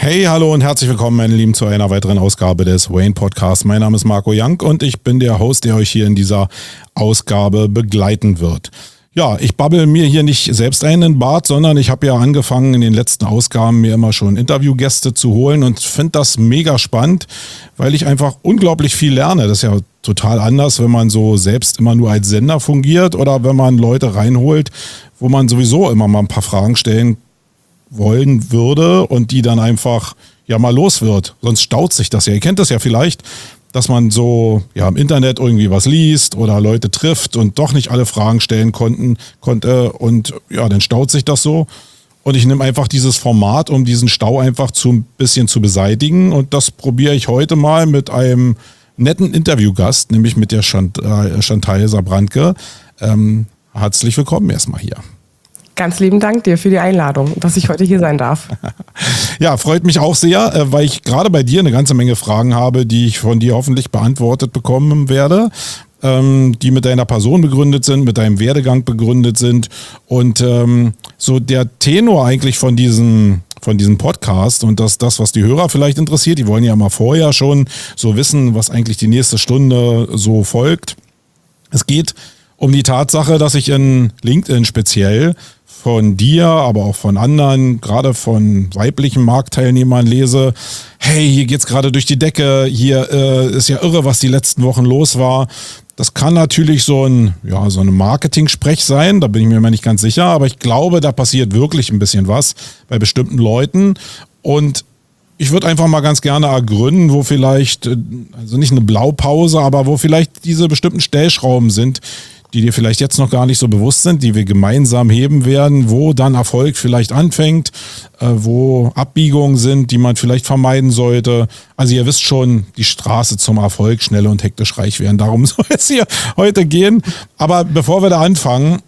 Hey, hallo und herzlich willkommen, meine Lieben, zu einer weiteren Ausgabe des Wayne Podcasts. Mein Name ist Marco Young und ich bin der Host, der euch hier in dieser Ausgabe begleiten wird. Ja, ich babbel mir hier nicht selbst ein in den Bart, sondern ich habe ja angefangen in den letzten Ausgaben mir immer schon Interviewgäste zu holen und finde das mega spannend, weil ich einfach unglaublich viel lerne. Das ist ja total anders, wenn man so selbst immer nur als Sender fungiert oder wenn man Leute reinholt, wo man sowieso immer mal ein paar Fragen stellen wollen würde und die dann einfach ja mal los wird. Sonst staut sich das ja. Ihr kennt das ja vielleicht, dass man so ja im Internet irgendwie was liest oder Leute trifft und doch nicht alle Fragen stellen konnte und ja, dann staut sich das so. Und ich nehme einfach dieses Format, um diesen Stau einfach ein bisschen zu beseitigen, und das probiere ich heute mal mit einem netten Interviewgast, nämlich mit der Chantal Sabrantke. Herzlich willkommen erstmal hier. Ganz lieben Dank dir für die Einladung, dass ich heute hier sein darf. Ja, freut mich auch sehr, weil ich gerade bei dir eine ganze Menge Fragen habe, die ich von dir hoffentlich beantwortet bekommen werde, die mit deiner Person begründet sind, mit deinem Werdegang begründet sind. Und so der Tenor eigentlich von diesem Podcast und das, was die Hörer vielleicht interessiert, die wollen ja mal vorher schon so wissen, was eigentlich die nächste Stunde so folgt. Es geht um die Tatsache, dass ich in LinkedIn speziell von dir, aber auch von anderen, gerade von weiblichen Marktteilnehmern lese, hey, hier geht's gerade durch die Decke, hier ist ja irre, was die letzten Wochen los war. Das kann natürlich so eine Marketing-Sprech sein, da bin ich mir immer nicht ganz sicher, aber ich glaube, da passiert wirklich ein bisschen was bei bestimmten Leuten, und ich würde einfach mal ganz gerne ergründen, wo vielleicht, also nicht eine Blaupause, aber wo vielleicht diese bestimmten Stellschrauben sind, die dir vielleicht jetzt noch gar nicht so bewusst sind, die wir gemeinsam heben werden, wo dann Erfolg vielleicht anfängt, wo Abbiegungen sind, die man vielleicht vermeiden sollte. Also ihr wisst schon, die Straße zum Erfolg, schnell und hektisch reich werden. Darum soll es hier heute gehen. Aber bevor wir da anfangen,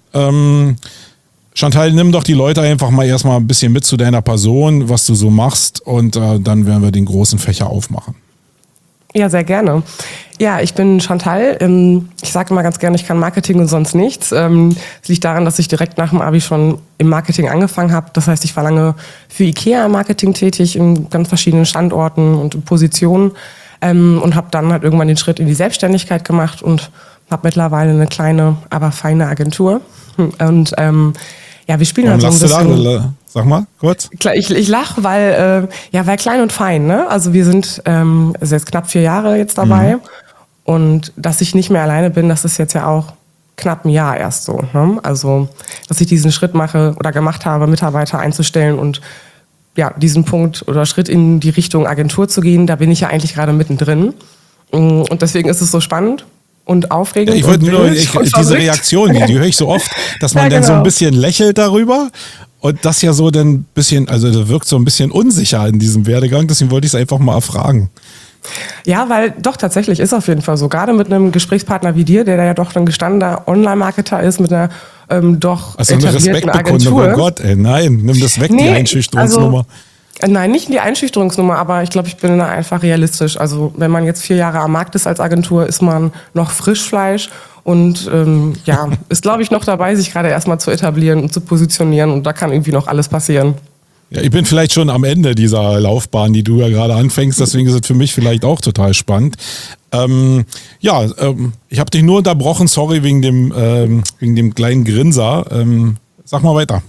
Chantal, nimm doch die Leute einfach mal erstmal ein bisschen mit zu deiner Person, was du so machst, und dann werden wir den großen Fächer aufmachen. Ja, sehr gerne. Ja, ich bin Chantal. Ich sage immer ganz gerne, ich kann Marketing und sonst nichts. Es liegt daran, dass ich direkt nach dem Abi schon im Marketing angefangen habe. Das heißt, ich war lange für IKEA im Marketing tätig, in ganz verschiedenen Standorten und Positionen, und habe dann halt irgendwann den Schritt in die Selbstständigkeit gemacht und habe mittlerweile eine kleine, aber feine Agentur. Und ja, wir spielen halt so ein bisschen. Sag mal, kurz. Ich lache, weil klein und fein, ne? Also wir sind also jetzt knapp 4 Jahre jetzt dabei. Und dass ich nicht mehr alleine bin, das ist jetzt ja auch knapp ein Jahr erst so. Ne? Also, dass ich diesen Schritt mache oder gemacht habe, Mitarbeiter einzustellen und ja, diesen Punkt oder Schritt in die Richtung Agentur zu gehen, da bin ich ja eigentlich gerade mittendrin. Und deswegen ist es so spannend und aufregend. Ich wollte nur diese Reaktion, die höre ich so oft, dass man dann so ein bisschen lächelt darüber. Und das ja so dann ein bisschen, also das wirkt so ein bisschen unsicher in diesem Werdegang, deswegen wollte ich es einfach mal erfragen. Ja, weil doch tatsächlich ist auf jeden Fall so, gerade mit einem Gesprächspartner wie dir, der ja doch ein gestandener Online-Marketer ist, mit einer doch etablierten Agentur. Oh Gott, ey, nein, nimm das weg, die Einschüchterungsnummer. Nein, nicht die Einschüchterungsnummer, aber ich glaube, ich bin da einfach realistisch. Also wenn man jetzt 4 Jahre am Markt ist als Agentur, ist man noch Frischfleisch und ist, glaube ich, noch dabei, sich gerade erstmal zu etablieren und zu positionieren, und da kann irgendwie noch alles passieren. Ja, ich bin vielleicht schon am Ende dieser Laufbahn, die du ja gerade anfängst, deswegen ist es für mich vielleicht auch total spannend. Ich habe dich nur unterbrochen, sorry, wegen dem kleinen Grinser. Sag mal weiter.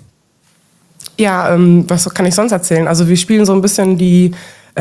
Ja, was kann ich sonst erzählen? Also wir spielen so ein bisschen die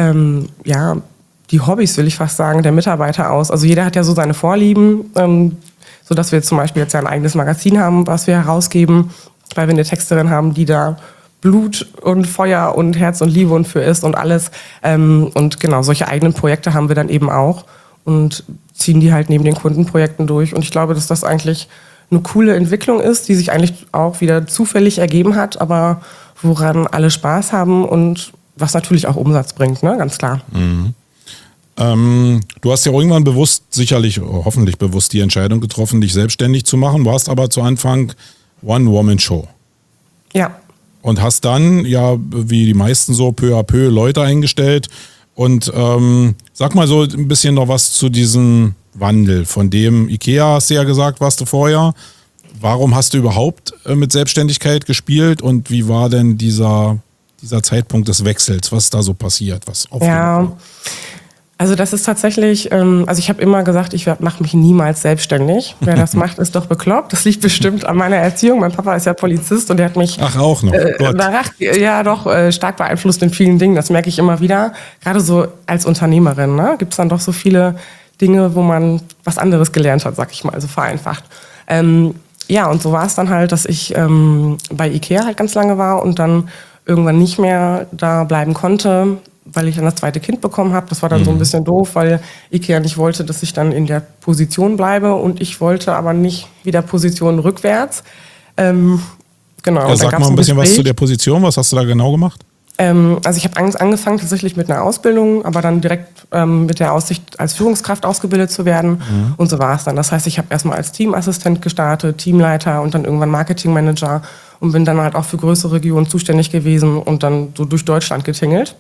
Hobbys, will ich fast sagen, der Mitarbeiter aus. Also jeder hat ja so seine Vorlieben, sodass wir jetzt zum Beispiel jetzt ja ein eigenes Magazin haben, was wir herausgeben, weil wir eine Texterin haben, die da Blut und Feuer und Herz und Liebe und für ist und alles. Und genau, solche eigenen Projekte haben wir dann eben auch und ziehen die halt neben den Kundenprojekten durch. Und ich glaube, dass das eigentlich eine coole Entwicklung ist, die sich eigentlich auch wieder zufällig ergeben hat, aber woran alle Spaß haben und was natürlich auch Umsatz bringt, ne? Ganz klar. Mhm. Du hast ja irgendwann hoffentlich bewusst die Entscheidung getroffen, dich selbstständig zu machen, warst aber zu Anfang One-Woman-Show. Ja. Und hast dann, ja, wie die meisten so, peu à peu Leute eingestellt. Und sag mal so ein bisschen noch was zu diesem Wandel. Von dem IKEA, hast du ja gesagt, warst du vorher. Warum hast du überhaupt mit Selbstständigkeit gespielt? Und wie war denn dieser dieser Zeitpunkt des Wechsels, was da so passiert, was aufregend Ja, also das ist tatsächlich, also ich habe immer gesagt, ich mache mich niemals selbstständig. Wer das macht, ist doch bekloppt. Das liegt bestimmt an meiner Erziehung. Mein Papa ist ja Polizist und der hat mich Ach, auch noch. stark beeinflusst in vielen Dingen. Das merke ich immer wieder. Gerade so als Unternehmerin, ne, gibt es dann doch so viele Dinge, wo man was anderes gelernt hat, sag ich mal, also vereinfacht. Ja, und so war es dann halt, dass ich bei Ikea halt ganz lange war und dann irgendwann nicht mehr da bleiben konnte, weil ich dann das zweite Kind bekommen habe. Das war dann so ein bisschen doof, weil Ikea nicht wollte, dass ich dann in der Position bleibe und ich wollte aber nicht wieder Position rückwärts. Genau. Ja, sag mal ein bisschen was zu der Position. Was hast du da genau gemacht? Also ich habe angefangen tatsächlich mit einer Ausbildung, aber dann direkt mit der Aussicht, als Führungskraft ausgebildet zu werden. Und so war es dann. Das heißt, ich habe erstmal als Teamassistent gestartet, Teamleiter und dann irgendwann Marketingmanager und bin dann halt auch für größere Regionen zuständig gewesen und dann so durch Deutschland getingelt.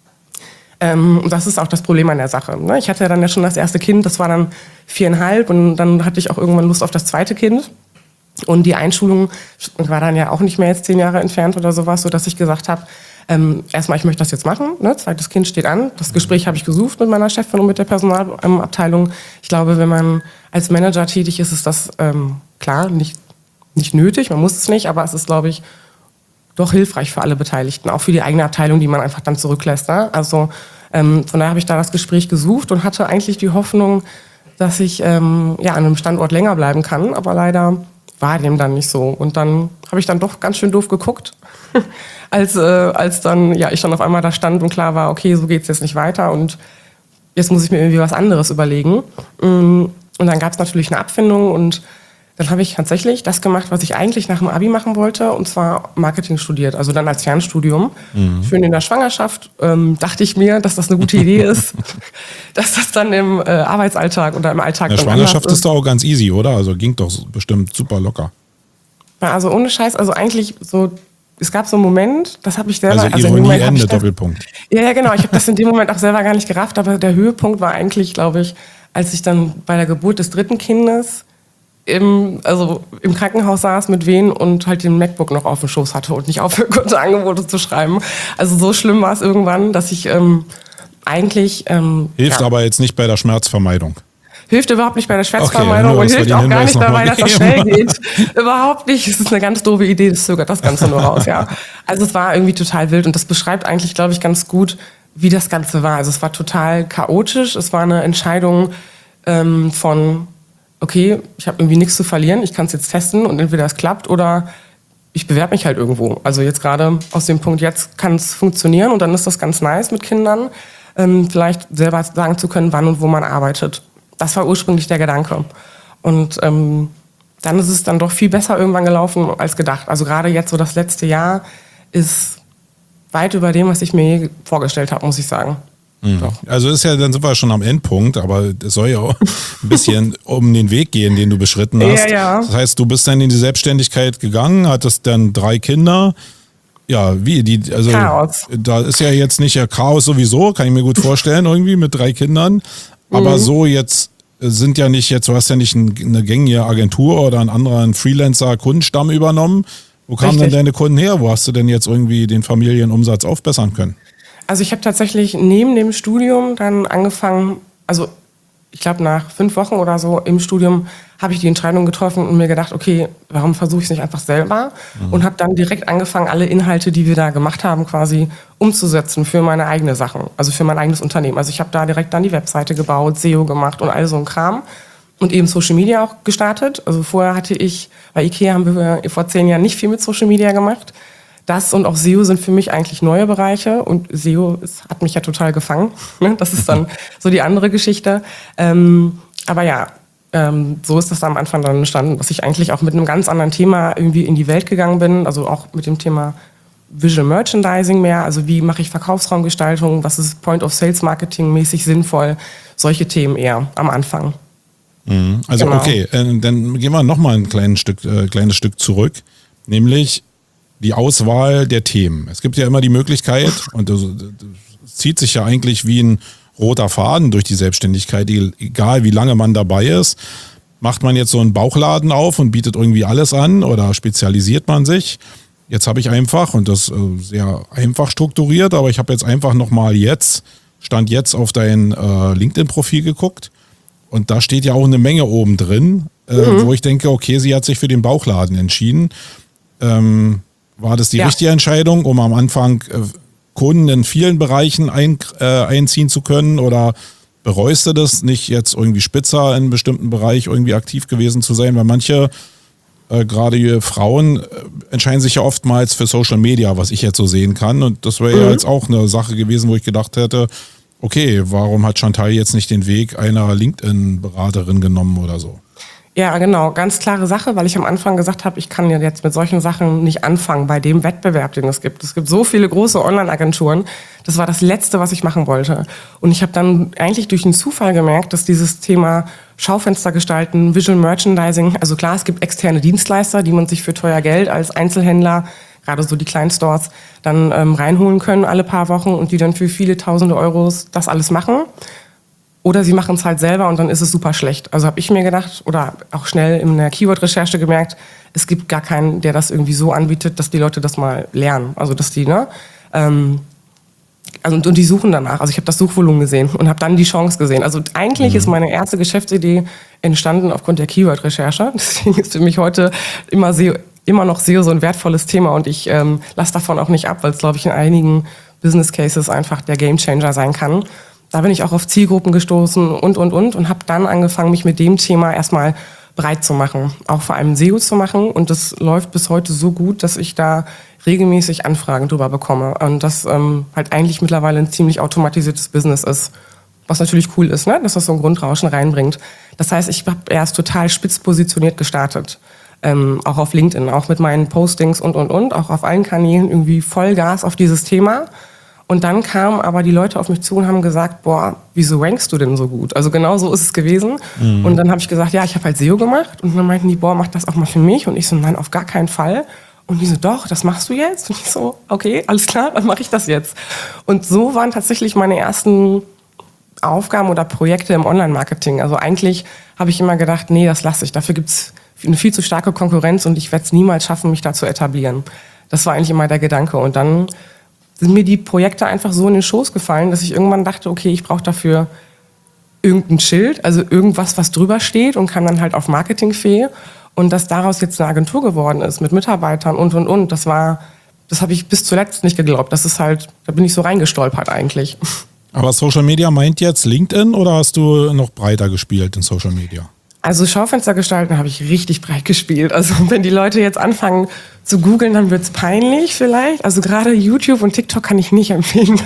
Und das ist auch das Problem an der Sache. Ne? Ich hatte ja dann ja schon das erste Kind, das war dann 4,5 und dann hatte ich auch irgendwann Lust auf das zweite Kind. Und die Einschulung war dann ja auch nicht mehr jetzt 10 Jahre entfernt oder sowas, sodass ich gesagt habe, erstmal, ich möchte das jetzt machen. Ne? Zweites Kind steht an. Das Gespräch habe ich gesucht mit meiner Chefin und mit der Personalabteilung. Ich glaube, wenn man als Manager tätig ist, ist das klar nicht nötig. Man muss es nicht, aber es ist, glaube ich, doch hilfreich für alle Beteiligten, auch für die eigene Abteilung, die man einfach dann zurücklässt. Ne? Also von daher habe ich da das Gespräch gesucht und hatte eigentlich die Hoffnung, dass ich an einem Standort länger bleiben kann, aber leider war dem dann nicht so. Und dann habe ich dann doch ganz schön doof geguckt, als dann ich dann auf einmal da stand und klar war, okay, so geht's jetzt nicht weiter und jetzt muss ich mir irgendwie was anderes überlegen. Und dann gab es natürlich eine Abfindung und dann habe ich tatsächlich das gemacht, was ich eigentlich nach dem Abi machen wollte, und zwar Marketing studiert, also dann als Fernstudium. Schön in der Schwangerschaft dachte ich mir, dass das eine gute Idee ist, dass das dann im Arbeitsalltag oder im Alltag in der Schwangerschaft ist doch auch ganz easy, oder? Also ging doch bestimmt super locker. Also ohne Scheiß, also eigentlich so, es gab so einen Moment, das habe ich selber... Also Ironie, Ende, Doppelpunkt. Ja, genau, ich habe das in dem Moment auch selber gar nicht gerafft, aber der Höhepunkt war eigentlich, glaube ich, als ich dann bei der Geburt des dritten Kindes im Krankenhaus saß mit Wehen und halt den MacBook noch auf dem Schoß hatte und nicht aufhören konnte, Angebote zu schreiben. Also so schlimm war es irgendwann, dass ich eigentlich... Hilft aber jetzt nicht bei der Schmerzvermeidung. Hilft überhaupt nicht bei der Schmerzvermeidung und hilft auch gar nicht dabei, dass das schnell geht. Überhaupt nicht. Es ist eine ganz doofe Idee, das zögert das Ganze nur raus, ja. Also es war irgendwie total wild und das beschreibt eigentlich, glaube ich, ganz gut, wie das Ganze war. Also es war total chaotisch. Es war eine Entscheidung von... okay, ich habe irgendwie nichts zu verlieren, ich kann es jetzt testen und entweder es klappt oder ich bewerbe mich halt irgendwo. Also jetzt gerade aus dem Punkt, jetzt kann es funktionieren und dann ist das ganz nice mit Kindern, vielleicht selber sagen zu können, wann und wo man arbeitet. Das war ursprünglich der Gedanke. Und dann ist es dann doch viel besser irgendwann gelaufen als gedacht. Also gerade jetzt so das letzte Jahr ist weit über dem, was ich mir je vorgestellt habe, muss ich sagen. Doch. Also dann sind wir schon am Endpunkt, aber es soll ja auch ein bisschen um den Weg gehen, den du beschritten hast. Ja. Das heißt, du bist dann in die Selbstständigkeit gegangen, hattest dann 3 Kinder. Ja, Chaos. Da ist ja jetzt nicht Chaos sowieso, kann ich mir gut vorstellen, irgendwie mit 3 Kindern. Aber so jetzt sind ja nicht du hast ja nicht eine gängige Agentur oder einen anderen Freelancer-Kundenstamm übernommen. Wo kamen denn deine Kunden her? Wo hast du denn jetzt irgendwie den Familienumsatz aufbessern können? Also ich habe tatsächlich neben dem Studium dann angefangen, also ich glaube nach 5 Wochen oder so im Studium habe ich die Entscheidung getroffen und mir gedacht, okay, warum versuche ich es nicht einfach selber? Und habe dann direkt angefangen, alle Inhalte, die wir da gemacht haben, quasi umzusetzen für meine eigene Sachen, also für mein eigenes Unternehmen. Also ich habe da direkt dann die Webseite gebaut, SEO gemacht und all so ein Kram und eben Social Media auch gestartet. Also vorher bei Ikea haben wir vor 10 Jahren nicht viel mit Social Media gemacht. Das und auch SEO sind für mich eigentlich neue Bereiche und SEO hat mich ja total gefangen. Das ist dann so die andere Geschichte. Aber ja, so ist das am Anfang dann entstanden, dass ich eigentlich auch mit einem ganz anderen Thema irgendwie in die Welt gegangen bin. Also auch mit dem Thema Visual Merchandising mehr. Also wie mache ich Verkaufsraumgestaltung? Was ist Point-of-Sales-Marketing mäßig sinnvoll? Solche Themen eher am Anfang. Also genau. Okay, dann gehen wir nochmal ein kleines Stück zurück. Nämlich die Auswahl der Themen. Es gibt ja immer die Möglichkeit, und das zieht sich ja eigentlich wie ein roter Faden durch die Selbstständigkeit, egal wie lange man dabei ist. Macht man jetzt so einen Bauchladen auf und bietet irgendwie alles an oder spezialisiert man sich? Jetzt habe ich einfach, und das sehr einfach strukturiert, aber ich habe jetzt einfach nochmal Stand jetzt auf dein LinkedIn-Profil geguckt und da steht ja auch eine Menge oben drin, wo ich denke, okay, sie hat sich für den Bauchladen entschieden. War das die richtige Entscheidung, um am Anfang Kunden in vielen Bereichen einziehen zu können, oder bereust du das, nicht jetzt irgendwie spitzer in einem bestimmten Bereich irgendwie aktiv gewesen zu sein? Weil manche, gerade Frauen, entscheiden sich ja oftmals für Social Media, was ich jetzt so sehen kann. Und das wäre ja jetzt auch eine Sache gewesen, wo ich gedacht hätte, okay, warum hat Chantal jetzt nicht den Weg einer LinkedIn-Beraterin genommen oder so? Ja, genau. Ganz klare Sache, weil ich am Anfang gesagt habe, ich kann ja jetzt mit solchen Sachen nicht anfangen bei dem Wettbewerb, den es gibt. Es gibt so viele große Online-Agenturen. Das war das Letzte, was ich machen wollte. Und ich habe dann eigentlich durch einen Zufall gemerkt, dass dieses Thema Schaufenster gestalten, Visual Merchandising, also klar, es gibt externe Dienstleister, die man sich für teuer Geld als Einzelhändler, gerade so die kleinen Stores, dann reinholen können alle paar Wochen und die dann für viele tausende Euros das alles machen. Oder sie machen es halt selber und dann ist es super schlecht. Also habe ich mir gedacht, oder auch schnell in der Keyword-Recherche gemerkt, es gibt gar keinen, der das irgendwie so anbietet, dass die Leute das mal lernen. Also dass die, und die suchen danach. Also ich habe das Suchvolumen gesehen und habe dann die Chance gesehen. Also eigentlich ist meine erste Geschäftsidee entstanden aufgrund der Keyword-Recherche. Deswegen ist für mich heute immer noch SEO so ein wertvolles Thema und ich lasse davon auch nicht ab, weil es, glaube ich, in einigen Business Cases einfach der Gamechanger sein kann. Da bin ich auch auf Zielgruppen gestoßen und habe dann angefangen, mich mit dem Thema erstmal breit zu machen, auch vor allem SEO zu machen. Und das läuft bis heute so gut, dass ich da regelmäßig Anfragen drüber bekomme. Und das halt eigentlich mittlerweile ein ziemlich automatisiertes Business ist. Was natürlich cool ist, ne? Dass das so ein Grundrauschen reinbringt. Das heißt, ich habe erst total spitz positioniert gestartet. Auch auf LinkedIn, auch mit meinen Postings und. Auch auf allen Kanälen irgendwie Vollgas auf dieses Thema. Und dann kamen aber die Leute auf mich zu und haben gesagt, boah, wieso rankst du denn so gut? Also genau so ist es gewesen. Und dann habe ich gesagt, ja, ich habe halt SEO gemacht. Und dann meinten die, boah, mach das auch mal für mich. Und ich so, nein, auf gar keinen Fall. Und die so, doch, das machst du jetzt? Und ich so, okay, alles klar, dann mache ich das jetzt. Und so waren tatsächlich meine ersten Aufgaben oder Projekte im Online-Marketing. Also eigentlich habe ich immer gedacht, nee, das lasse ich. Dafür gibt's eine viel zu starke Konkurrenz und ich werde es niemals schaffen, mich da zu etablieren. Das war eigentlich immer der Gedanke. Und dann sind mir die Projekte einfach so in den Schoß gefallen, dass ich irgendwann dachte, okay, ich brauche dafür irgendein Schild, also irgendwas, was drüber steht und kann dann halt auf Marketingfähig. Und dass daraus jetzt eine Agentur geworden ist mit Mitarbeitern und. Das habe ich bis zuletzt nicht geglaubt. Das ist halt, da bin ich so reingestolpert eigentlich. Aber Social Media meint jetzt LinkedIn oder hast du noch breiter gespielt in Social Media? Also Schaufenster gestalten habe ich richtig breit gespielt. Also wenn die Leute jetzt anfangen zu googeln, dann wird's peinlich vielleicht. Also gerade YouTube und TikTok kann ich nicht empfehlen.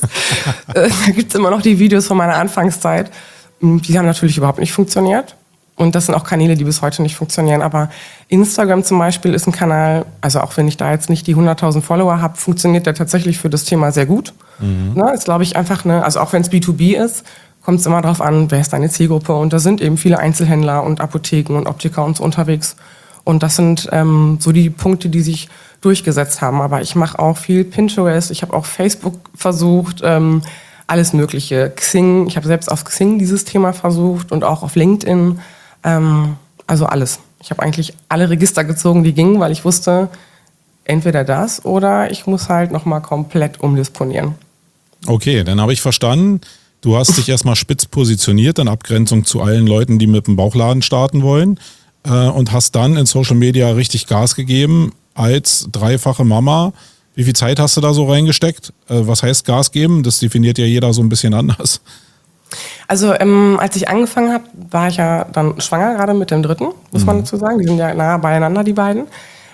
Da gibt's immer noch die Videos von meiner Anfangszeit. Die haben natürlich überhaupt nicht funktioniert. Und das sind auch Kanäle, die bis heute nicht funktionieren. Aber Instagram zum Beispiel ist ein Kanal, also auch wenn ich da jetzt nicht die 100.000 Follower habe, funktioniert der tatsächlich für das Thema sehr gut. Ist, glaube ich, einfach also auch wenn es B2B ist, kommt es immer darauf an, wer ist deine Zielgruppe. Und da sind eben viele Einzelhändler und Apotheken und Optiker und so unterwegs. Und das sind so die Punkte, die sich durchgesetzt haben. Aber ich mache auch viel Pinterest, ich habe auch Facebook versucht, alles Mögliche. Xing, ich habe selbst auf Xing dieses Thema versucht und auch auf LinkedIn. Also alles. Ich habe eigentlich alle Register gezogen, die gingen, weil ich wusste, entweder das oder ich muss halt nochmal komplett umdisponieren. Okay, dann habe ich verstanden. Du hast dich erstmal spitz positioniert in Abgrenzung zu allen Leuten, die mit dem Bauchladen starten wollen, und hast dann in Social Media richtig Gas gegeben als dreifache Mama. Wie viel Zeit hast du da so reingesteckt? Was heißt Gas geben? Das definiert ja jeder so ein bisschen anders. Also als ich angefangen habe, war ich ja dann schwanger, gerade mit dem dritten, muss man dazu sagen. Die sind ja nah beieinander, die beiden.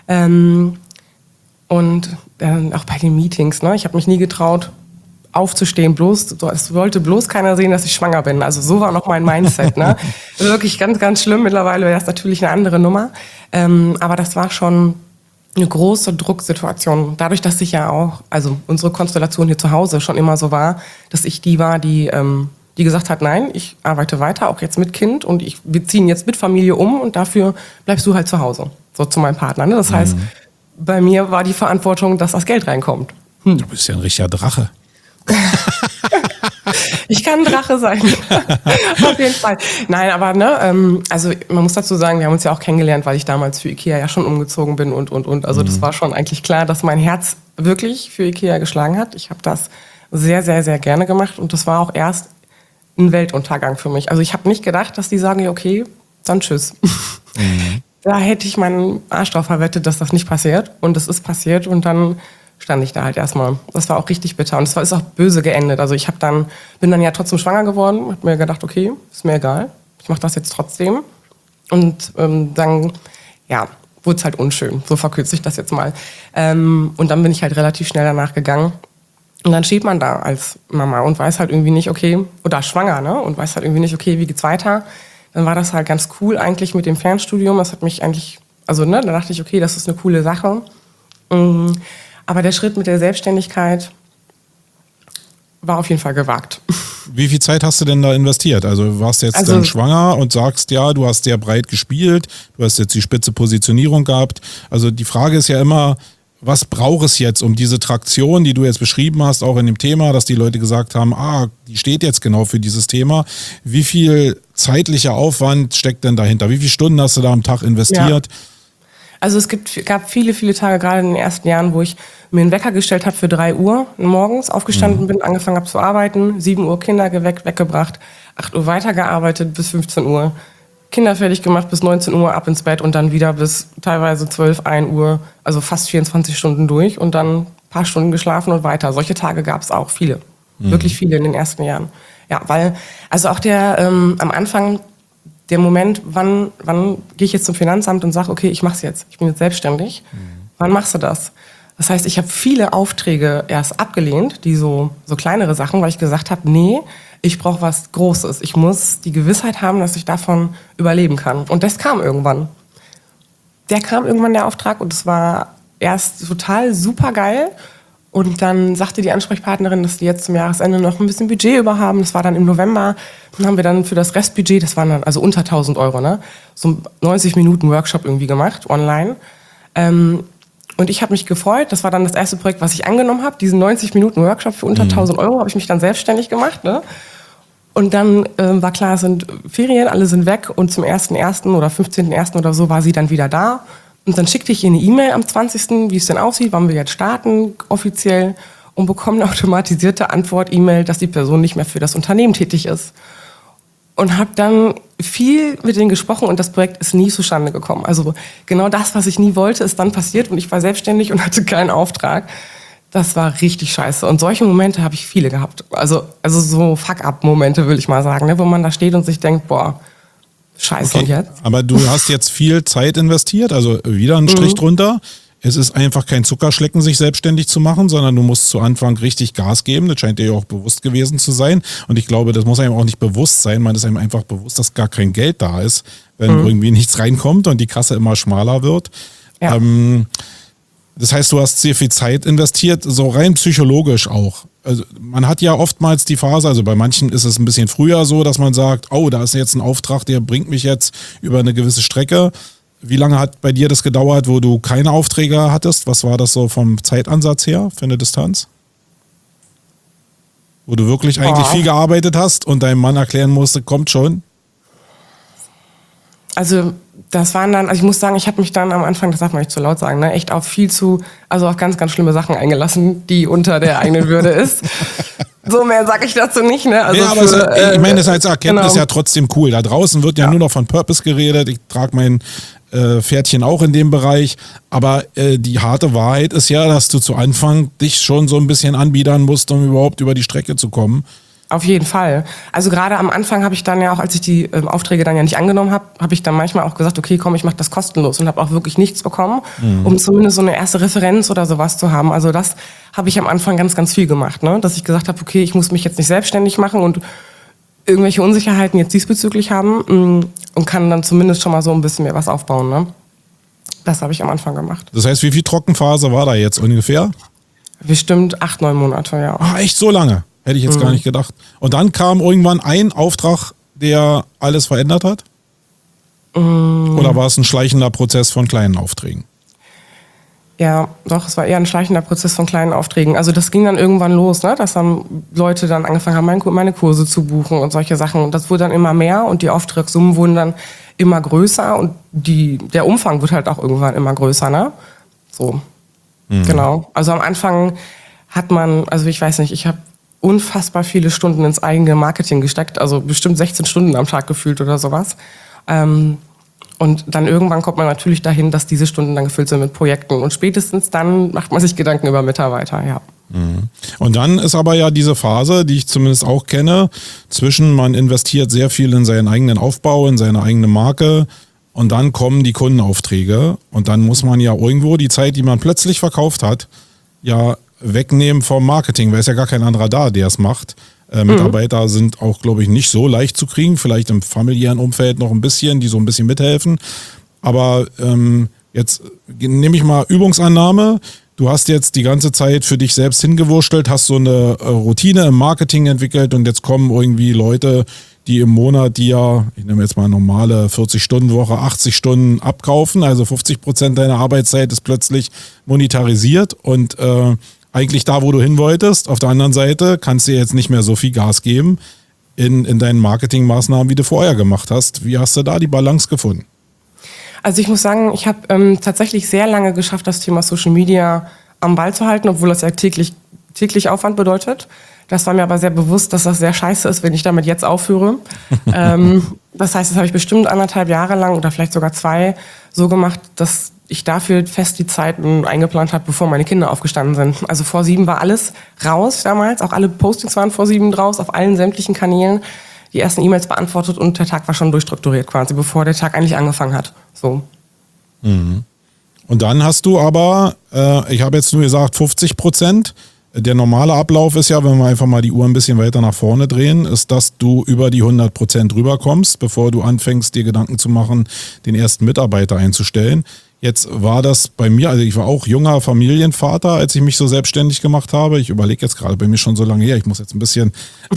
Und auch bei den Meetings, ne? Ich habe mich nie getraut, aufzustehen, es wollte bloß keiner sehen, dass ich schwanger bin. Also so war noch mein Mindset. Ne? Wirklich ganz, ganz schlimm. Mittlerweile wäre das natürlich eine andere Nummer. Aber das war schon eine große Drucksituation. Dadurch, dass ich ja auch, also unsere Konstellation hier zu Hause schon immer so war, dass ich die war, die gesagt hat, nein, ich arbeite weiter, auch jetzt mit Kind und wir ziehen jetzt mit Familie um und dafür bleibst du halt zu Hause. So zu meinem Partner. Ne? Das heißt, bei mir war die Verantwortung, dass das Geld reinkommt. Du bist ja ein richtiger Drache. Ich kann ein Drache sein. Auf jeden Fall. Nein, aber ne, also man muss dazu sagen, wir haben uns ja auch kennengelernt, weil ich damals für Ikea ja schon umgezogen bin und. Also das war schon eigentlich klar, dass mein Herz wirklich für Ikea geschlagen hat. Ich habe das sehr, sehr, sehr gerne gemacht und das war auch erst ein Weltuntergang für mich. Also ich habe nicht gedacht, dass die sagen, ja, okay, dann tschüss. Da hätte ich meinen Arsch drauf verwettet, dass das nicht passiert. Und es ist passiert und dann stand ich da halt erstmal. Das war auch richtig bitter und es ist auch böse geendet. Also ich bin dann ja trotzdem schwanger geworden, habe mir gedacht, okay, ist mir egal, ich mache das jetzt trotzdem. Und dann, ja, wurde es halt unschön. So verkürze ich das jetzt mal. Und dann bin ich halt relativ schnell danach gegangen. Und dann steht man da als Mama und weiß halt irgendwie nicht, okay, oder schwanger, ne? Und weiß halt irgendwie nicht, okay, wie geht's weiter? Dann war das halt ganz cool eigentlich mit dem Fernstudium. Das hat mich eigentlich, also ne, da dachte ich, okay, das ist eine coole Sache. Aber der Schritt mit der Selbstständigkeit war auf jeden Fall gewagt. Wie viel Zeit hast du denn da investiert? Also warst du jetzt dann schwanger und sagst, ja, du hast sehr breit gespielt, du hast jetzt die spitze Positionierung gehabt. Also die Frage ist ja immer, was braucht es jetzt, um diese Traktion, die du jetzt beschrieben hast, auch in dem Thema, dass die Leute gesagt haben, die steht jetzt genau für dieses Thema. Wie viel zeitlicher Aufwand steckt denn dahinter? Wie viele Stunden hast du da am Tag investiert? Ja. Also es gab viele, viele Tage, gerade in den ersten Jahren, wo ich mir einen Wecker gestellt habe für 3 Uhr morgens, aufgestanden bin, angefangen habe zu arbeiten, 7 Uhr Kinder geweckt, weggebracht, 8 Uhr weitergearbeitet bis 15 Uhr. Kinder fertig gemacht bis 19 Uhr, ab ins Bett und dann wieder bis teilweise 12, 1 Uhr, also fast 24 Stunden durch und dann ein paar Stunden geschlafen und weiter. Solche Tage gab es auch viele, wirklich viele in den ersten Jahren. Ja, weil, also auch am Anfang, der Moment, wann gehe ich jetzt zum Finanzamt und sage, okay, ich mach's jetzt, ich bin jetzt selbstständig. Wann machst du das? Das heißt, ich habe viele Aufträge erst abgelehnt, die so kleinere Sachen, weil ich gesagt habe, nee, ich brauche was Großes. Ich muss die Gewissheit haben, dass ich davon überleben kann. Und das kam irgendwann. Der Auftrag, und es war erst total super geil. Und dann sagte die Ansprechpartnerin, dass die jetzt zum Jahresende noch ein bisschen Budget über haben. Das war dann im November. Dann haben wir dann für das Restbudget, das waren dann also unter 1.000 Euro, ne, so 90 Minuten Workshop irgendwie gemacht, online. Und ich habe mich gefreut. Das war dann das erste Projekt, was ich angenommen habe. Diesen 90 Minuten Workshop für unter 1.000 Euro habe ich mich dann selbstständig gemacht, ne? Und dann war klar, es sind Ferien, alle sind weg. Und zum 1.1. oder 15.1. oder so war sie dann wieder da. Und dann schickte ich ihr eine E-Mail am 20., wie es denn aussieht, wann wir jetzt starten, offiziell. Und bekomme eine automatisierte Antwort-E-Mail, dass die Person nicht mehr für das Unternehmen tätig ist. Und habe dann viel mit denen gesprochen und das Projekt ist nie zustande gekommen. Also genau das, was ich nie wollte, ist dann passiert und ich war selbstständig und hatte keinen Auftrag. Das war richtig scheiße. Und solche Momente habe ich viele gehabt. Also so Fuck-up-Momente, will ich mal sagen, ne? Wo man da steht und sich denkt, boah, scheiße, okay. Und jetzt? Aber du hast jetzt viel Zeit investiert, also wieder einen Strich drunter. Es ist einfach kein Zuckerschlecken, sich selbstständig zu machen, sondern du musst zu Anfang richtig Gas geben. Das scheint dir ja auch bewusst gewesen zu sein. Und ich glaube, das muss einem auch nicht bewusst sein. Man ist einem einfach bewusst, dass gar kein Geld da ist, wenn irgendwie nichts reinkommt und die Kasse immer schmaler wird. Ja. Das heißt, du hast sehr viel Zeit investiert, so rein psychologisch auch. Also man hat ja oftmals die Phase, also bei manchen ist es ein bisschen früher so, dass man sagt, oh, da ist jetzt ein Auftrag, der bringt mich jetzt über eine gewisse Strecke. Wie lange hat bei dir das gedauert, wo du keine Aufträge hattest? Was war das so vom Zeitansatz her für eine Distanz? Wo du wirklich eigentlich viel gearbeitet hast und deinem Mann erklären musste, kommt schon? Also das waren dann, also ich muss sagen, ich habe mich dann am Anfang, das darf man nicht zu laut sagen, ne, echt auf auf ganz, ganz schlimme Sachen eingelassen, die unter der eigenen Würde ist. So mehr sage ich dazu nicht, ne? Also ja, aber ich meine, das als Erkenntnis ja trotzdem cool. Da draußen wird ja nur noch von Purpose geredet. Ich trage mein Pferdchen auch in dem Bereich. Aber die harte Wahrheit ist ja, dass du zu Anfang dich schon so ein bisschen anbiedern musst, um überhaupt über die Strecke zu kommen. Auf jeden Fall. Also gerade am Anfang habe ich dann ja auch, als ich die Aufträge dann ja nicht angenommen habe, habe ich dann manchmal auch gesagt, okay, komm, ich mache das kostenlos und habe auch wirklich nichts bekommen, um zumindest so eine erste Referenz oder sowas zu haben. Also das habe ich am Anfang ganz, ganz viel gemacht, ne? Dass ich gesagt habe, okay, ich muss mich jetzt nicht selbstständig machen und irgendwelche Unsicherheiten jetzt diesbezüglich haben und kann dann zumindest schon mal so ein bisschen mehr was aufbauen, ne? Das habe ich am Anfang gemacht. Das heißt, wie viel Trockenphase war da jetzt ungefähr? Bestimmt 8, 9 Monate, ja. Ah, echt so lange? Hätte ich jetzt gar nicht gedacht. Und dann kam irgendwann ein Auftrag, der alles verändert hat? Oder war es ein schleichender Prozess von kleinen Aufträgen? Ja, doch, es war eher ein schleichender Prozess von kleinen Aufträgen. Also das ging dann irgendwann los, ne? Dass dann Leute dann angefangen haben, meine Kurse zu buchen und solche Sachen. Und das wurde dann immer mehr und die Auftragssummen wurden dann immer größer und der Umfang wird halt auch irgendwann immer größer, ne? So, genau. Also am Anfang hat man, also ich weiß nicht, ich habe unfassbar viele Stunden ins eigene Marketing gesteckt, also bestimmt 16 Stunden am Tag gefühlt oder sowas. Und dann irgendwann kommt man natürlich dahin, dass diese Stunden dann gefüllt sind mit Projekten. Und spätestens dann macht man sich Gedanken über Mitarbeiter, ja. Und dann ist aber ja diese Phase, die ich zumindest auch kenne, zwischen man investiert sehr viel in seinen eigenen Aufbau, in seine eigene Marke und dann kommen die Kundenaufträge und dann muss man ja irgendwo die Zeit, die man plötzlich verkauft hat, ja wegnehmen vom Marketing, weil es ja gar kein anderer da, der es macht. Mitarbeiter sind auch, glaube ich, nicht so leicht zu kriegen, vielleicht im familiären Umfeld noch ein bisschen, die so ein bisschen mithelfen. Aber jetzt nehme ich mal Übungsannahme. Du hast jetzt die ganze Zeit für dich selbst hingewurschtelt, hast so eine Routine im Marketing entwickelt und jetzt kommen irgendwie Leute, die im Monat dir, ich nehme jetzt mal eine normale 40-Stunden-Woche, 80 Stunden abkaufen, also 50% deiner Arbeitszeit ist plötzlich monetarisiert und eigentlich da, wo du hin wolltest. Auf der anderen Seite kannst du jetzt nicht mehr so viel Gas geben in deinen Marketingmaßnahmen, wie du vorher gemacht hast. Wie hast du da die Balance gefunden? Also ich muss sagen, ich habe tatsächlich sehr lange geschafft, das Thema Social Media am Ball zu halten, obwohl das ja täglich Aufwand bedeutet. Das war mir aber sehr bewusst, dass das sehr scheiße ist, wenn ich damit jetzt aufhöre. Das heißt, das habe ich bestimmt 1,5 Jahre lang oder vielleicht sogar 2 so gemacht, dass ich dafür fest die Zeiten eingeplant habe, bevor meine Kinder aufgestanden sind. Also vor 7 war alles raus damals, auch alle Postings waren vor 7 draus, auf allen sämtlichen Kanälen, die ersten E-Mails beantwortet und der Tag war schon durchstrukturiert quasi, bevor der Tag eigentlich angefangen hat. So. Und dann hast du aber, ich habe jetzt nur gesagt 50%. Der normale Ablauf ist ja, wenn wir einfach mal die Uhr ein bisschen weiter nach vorne drehen, ist, dass du über die 100% rüberkommst, bevor du anfängst, dir Gedanken zu machen, den ersten Mitarbeiter einzustellen. Jetzt war das bei mir, also ich war auch junger Familienvater, als ich mich so selbstständig gemacht habe. Ich überlege jetzt gerade, bei mir schon so lange her, ich muss jetzt ein bisschen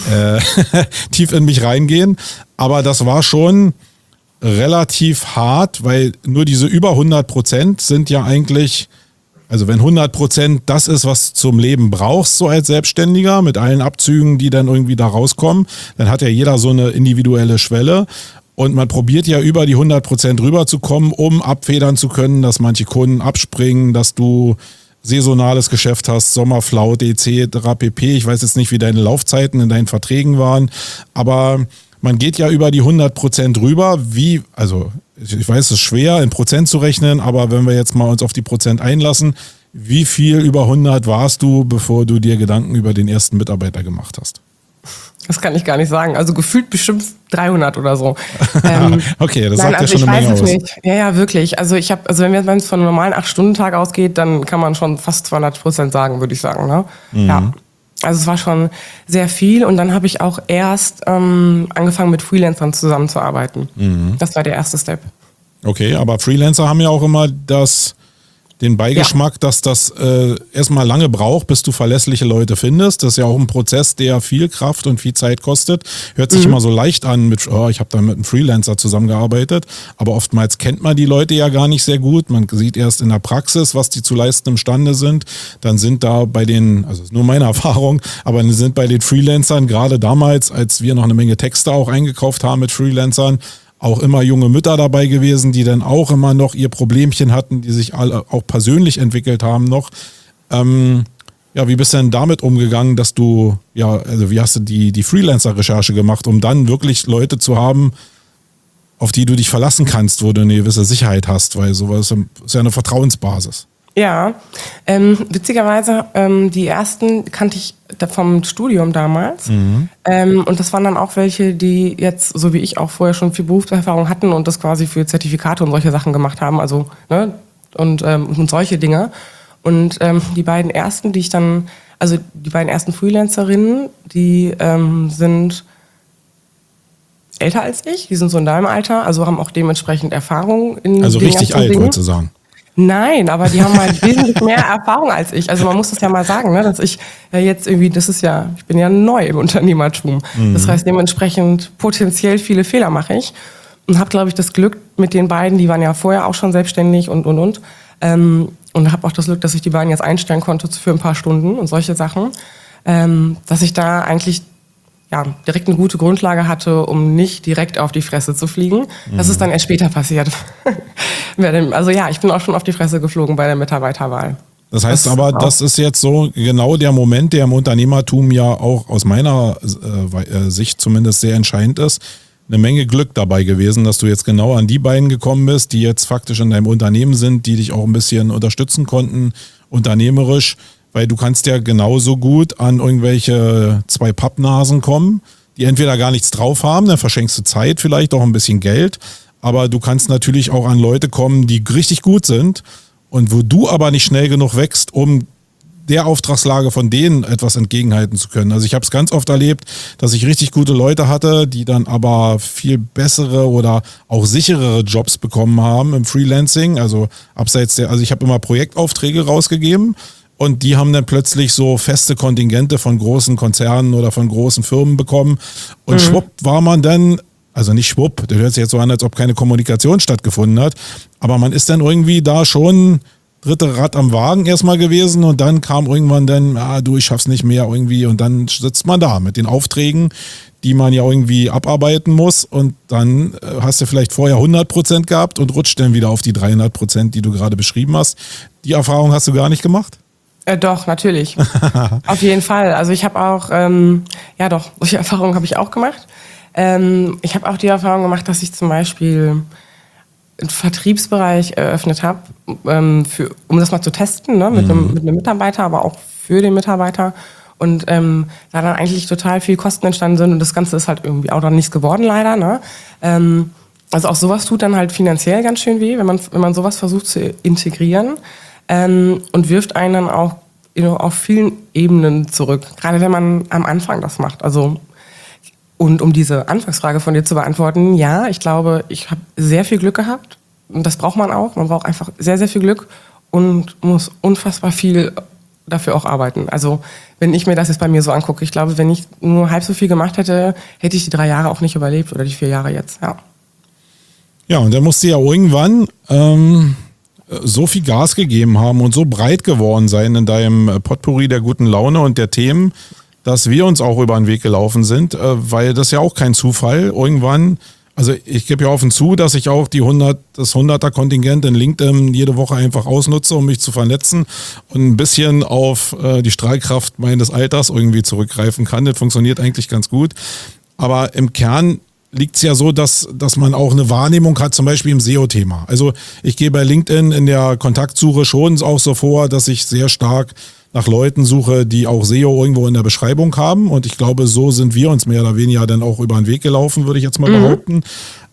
tief in mich reingehen. Aber das war schon relativ hart, weil nur diese über 100% sind ja eigentlich, also wenn 100% das ist, was du zum Leben brauchst, so als Selbstständiger, mit allen Abzügen, die dann irgendwie da rauskommen, dann hat ja jeder so eine individuelle Schwelle. Und man probiert ja über die 100% rüberzukommen, um abfedern zu können, dass manche Kunden abspringen, dass du saisonales Geschäft hast, Sommerflaute etc. pp. Ich weiß jetzt nicht, wie deine Laufzeiten in deinen Verträgen waren, aber man geht ja über die 100% rüber. Also ich weiß, es ist schwer in Prozent zu rechnen, aber wenn wir jetzt mal uns auf die Prozent einlassen, wie viel über 100 warst du, bevor du dir Gedanken über den ersten Mitarbeiter gemacht hast? Das kann ich gar nicht sagen. Also gefühlt bestimmt 300 oder so. Okay, das sagt ja schon eine Menge aus. Ich weiß es nicht. Ja, wirklich. Also wenn es von einem normalen 8-Stunden-Tag ausgeht, dann kann man schon fast 200% sagen, würde ich sagen. Ne? Ja. Also es war schon sehr viel und dann habe ich auch erst angefangen mit Freelancern zusammenzuarbeiten. Das war der erste Step. Okay, aber Freelancer haben ja auch immer den Beigeschmack, dass das erstmal lange braucht, bis du verlässliche Leute findest. Das ist ja auch ein Prozess, der viel Kraft und viel Zeit kostet. Hört sich immer so leicht an ich habe da mit einem Freelancer zusammengearbeitet, aber oftmals kennt man die Leute ja gar nicht sehr gut. Man sieht erst in der Praxis, was die zu leisten imstande sind. Dann sind da bei den, also das ist nur meine Erfahrung, aber sind bei den Freelancern, gerade damals, als wir noch eine Menge Texte auch eingekauft haben mit Freelancern, auch immer junge Mütter dabei gewesen, die dann auch immer noch ihr Problemchen hatten, die sich alle auch persönlich entwickelt haben noch. Wie bist du denn damit umgegangen, dass du, wie hast du die Freelancer-Recherche gemacht, um dann wirklich Leute zu haben, auf die du dich verlassen kannst, wo du eine gewisse Sicherheit hast, weil sowas ist ja eine Vertrauensbasis. Ja, witzigerweise, die ersten kannte ich vom Studium damals. Und das waren dann auch welche, die jetzt, so wie ich, auch vorher schon viel Berufserfahrung hatten und das quasi für Zertifikate und solche Sachen gemacht haben, also und solche Dinge. Und die beiden ersten, die beiden ersten Freelancerinnen, die sind älter als ich, die sind so in deinem Alter, also haben auch dementsprechend Erfahrung in also richtig alt, wolltest du sagen. Nein, aber die haben halt wesentlich mehr Erfahrung als ich. Also man muss das ja mal sagen, ne, dass ich jetzt irgendwie, ich bin ja neu im Unternehmertum. Das heißt, dementsprechend potenziell viele Fehler mache ich. Und habe, glaube ich, das Glück mit den beiden, die waren ja vorher auch schon selbstständig und. und habe auch das Glück, dass ich die beiden jetzt einstellen konnte für ein paar Stunden und solche Sachen, dass ich da eigentlich direkt eine gute Grundlage hatte, um nicht direkt auf die Fresse zu fliegen. Das ist dann erst später passiert. Also ja, ich bin auch schon auf die Fresse geflogen bei der Mitarbeiterwahl. Das heißt aber, das ist jetzt so genau der Moment, der im Unternehmertum ja auch aus meiner Sicht zumindest sehr entscheidend ist. Eine Menge Glück dabei gewesen, dass du jetzt genau an die beiden gekommen bist, die jetzt faktisch in deinem Unternehmen sind, die dich auch ein bisschen unterstützen konnten, unternehmerisch, weil du kannst ja genauso gut an irgendwelche 2 Pappnasen kommen, die entweder gar nichts drauf haben, dann verschenkst du Zeit, vielleicht auch ein bisschen Geld, aber du kannst natürlich auch an Leute kommen, die richtig gut sind und wo du aber nicht schnell genug wächst, um der Auftragslage von denen etwas entgegenhalten zu können. Also ich habe es ganz oft erlebt, dass ich richtig gute Leute hatte, die dann aber viel bessere oder auch sicherere Jobs bekommen haben im Freelancing. Also ich habe immer Projektaufträge rausgegeben und die haben dann plötzlich so feste Kontingente von großen Konzernen oder von großen Firmen bekommen und schwupp war man dann, also nicht schwupp, das hört sich jetzt so an, als ob keine Kommunikation stattgefunden hat, aber man ist dann irgendwie da schon dritte Rad am Wagen erstmal gewesen und dann kam irgendwann dann, ich schaff's nicht mehr irgendwie und dann sitzt man da mit den Aufträgen, die man ja irgendwie abarbeiten muss und dann hast du vielleicht vorher 100% gehabt und rutscht dann wieder auf die 300%, die du gerade beschrieben hast. Die Erfahrung hast du gar nicht gemacht? Doch, natürlich. Auf jeden Fall. Also ich habe auch, solche Erfahrungen habe ich auch gemacht. Ich habe auch die Erfahrung gemacht, dass ich zum Beispiel einen Vertriebsbereich eröffnet habe, um das mal zu testen, ne, mit einem Mitarbeiter, aber auch für den Mitarbeiter. Und da dann eigentlich total viel Kosten entstanden sind und das Ganze ist halt irgendwie auch dann nichts geworden, leider. Ne? Also auch sowas tut dann halt finanziell ganz schön weh, wenn man sowas versucht zu integrieren und wirft einen dann auch auf vielen Ebenen zurück, gerade wenn man am Anfang das macht. Also und um diese Anfangsfrage von dir zu beantworten, ja, ich glaube, ich habe sehr viel Glück gehabt. Und das braucht man auch. Man braucht einfach sehr, sehr viel Glück und muss unfassbar viel dafür auch arbeiten. Also wenn ich mir das jetzt bei mir so angucke, ich glaube, wenn ich nur halb so viel gemacht hätte, hätte ich die 3 Jahre auch nicht überlebt oder die 4 Jahre jetzt, ja. Ja, und dann musst du ja irgendwann so viel Gas gegeben haben und so breit geworden sein in deinem Potpourri der guten Laune und der Themen, dass wir uns auch über den Weg gelaufen sind, weil das ja auch kein Zufall. Irgendwann, also ich gebe ja offen zu, dass ich auch das 100er-Kontingent in LinkedIn jede Woche einfach ausnutze, um mich zu vernetzen und ein bisschen auf die Strahlkraft meines Alters irgendwie zurückgreifen kann. Das funktioniert eigentlich ganz gut. Aber im Kern liegt es ja so, dass man auch eine Wahrnehmung hat, zum Beispiel im SEO-Thema. Also ich gehe bei LinkedIn in der Kontaktsuche schon auch so vor, dass ich sehr stark nach Leuten suche, die auch SEO irgendwo in der Beschreibung haben. Und ich glaube, so sind wir uns mehr oder weniger dann auch über den Weg gelaufen, würde ich jetzt mal behaupten.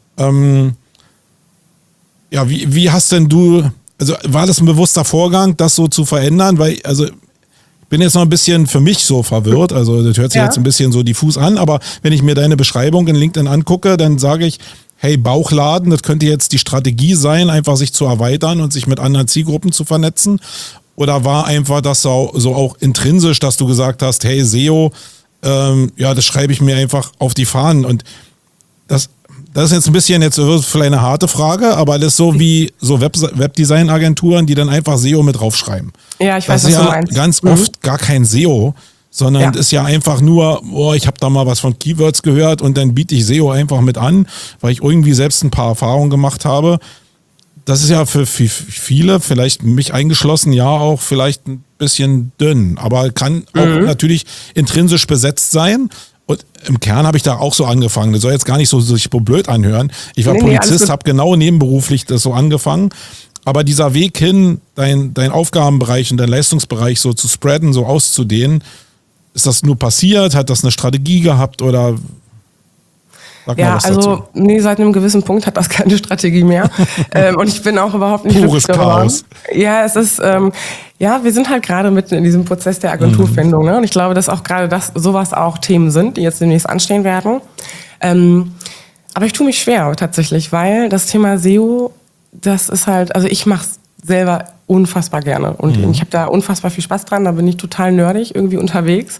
Wie hast denn du, also war das ein bewusster Vorgang, das so zu verändern? Weil, also ich bin jetzt noch ein bisschen für mich so verwirrt, also das hört sich jetzt ein bisschen so diffus an, aber wenn ich mir deine Beschreibung in LinkedIn angucke, dann sage ich, hey, Bauchladen, das könnte jetzt die Strategie sein, einfach sich zu erweitern und sich mit anderen Zielgruppen zu vernetzen. Oder war einfach das so auch intrinsisch, dass du gesagt hast, hey, SEO, das schreibe ich mir einfach auf die Fahnen. Und das ist jetzt ein bisschen, jetzt wird vielleicht eine harte Frage, aber das ist so wie so Webdesign-Agenturen, die dann einfach SEO mit draufschreiben. Ja, ich weiß, was du meinst. Ganz oft gar kein SEO, sondern ist ja einfach nur, ich habe da mal was von Keywords gehört und dann biete ich SEO einfach mit an, weil ich irgendwie selbst ein paar Erfahrungen gemacht habe. Das ist ja für viele, vielleicht mich eingeschlossen, ja auch vielleicht ein bisschen dünn, aber kann auch natürlich intrinsisch besetzt sein. Und im Kern habe ich da auch so angefangen. Das soll jetzt gar nicht so sich blöd anhören. Ich war Polizist, habe genau nebenberuflich das so angefangen. Aber dieser Weg hin, dein Aufgabenbereich und dein Leistungsbereich so zu spreaden, so auszudehnen, ist das nur passiert? Hat das eine Strategie gehabt oder... Ja, also seit einem gewissen Punkt hat das keine Strategie mehr. Und ich bin auch überhaupt nicht pures Chaos. Ja, es ist, wir sind halt gerade mitten in diesem Prozess der Agenturfindung. Ne? Und ich glaube, dass auch gerade sowas auch Themen sind, die jetzt demnächst anstehen werden. Aber ich tue mich schwer tatsächlich, weil das Thema SEO, das ist halt, also ich mache es selber unfassbar gerne. Und ich habe da unfassbar viel Spaß dran, da bin ich total nerdig irgendwie unterwegs.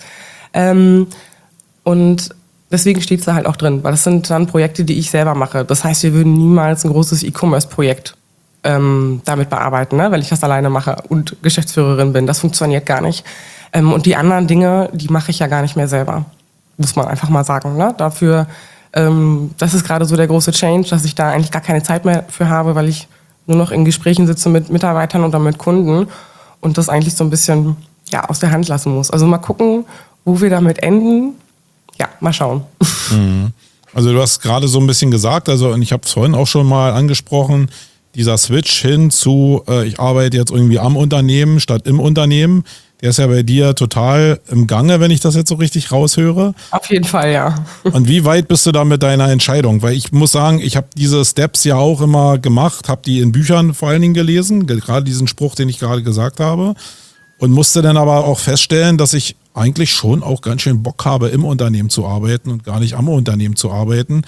Und deswegen steht es da halt auch drin, weil das sind dann Projekte, die ich selber mache. Das heißt, wir würden niemals ein großes E-Commerce-Projekt damit bearbeiten, ne? Wenn ich das alleine mache und Geschäftsführerin bin. Das funktioniert gar nicht. Und die anderen Dinge, die mache ich ja gar nicht mehr selber. Muss man einfach mal sagen. Ne? Dafür, das ist gerade so der große Change, dass ich da eigentlich gar keine Zeit mehr für habe, weil ich nur noch in Gesprächen sitze mit Mitarbeitern oder mit Kunden und das eigentlich so ein bisschen aus der Hand lassen muss. Also mal gucken, wo wir damit enden. Ja, mal schauen. Also du hast gerade so ein bisschen gesagt, und ich habe es vorhin auch schon mal angesprochen, dieser Switch hin zu, ich arbeite jetzt irgendwie am Unternehmen statt im Unternehmen, der ist ja bei dir total im Gange, wenn ich das jetzt so richtig raushöre. Auf jeden Fall, ja. Und wie weit bist du da mit deiner Entscheidung? Weil ich muss sagen, ich habe diese Steps ja auch immer gemacht, habe die in Büchern vor allen Dingen gelesen, gerade diesen Spruch, den ich gerade gesagt habe, und musste dann aber auch feststellen, dass ich eigentlich schon auch ganz schön Bock habe, im Unternehmen zu arbeiten und gar nicht am Unternehmen zu arbeiten.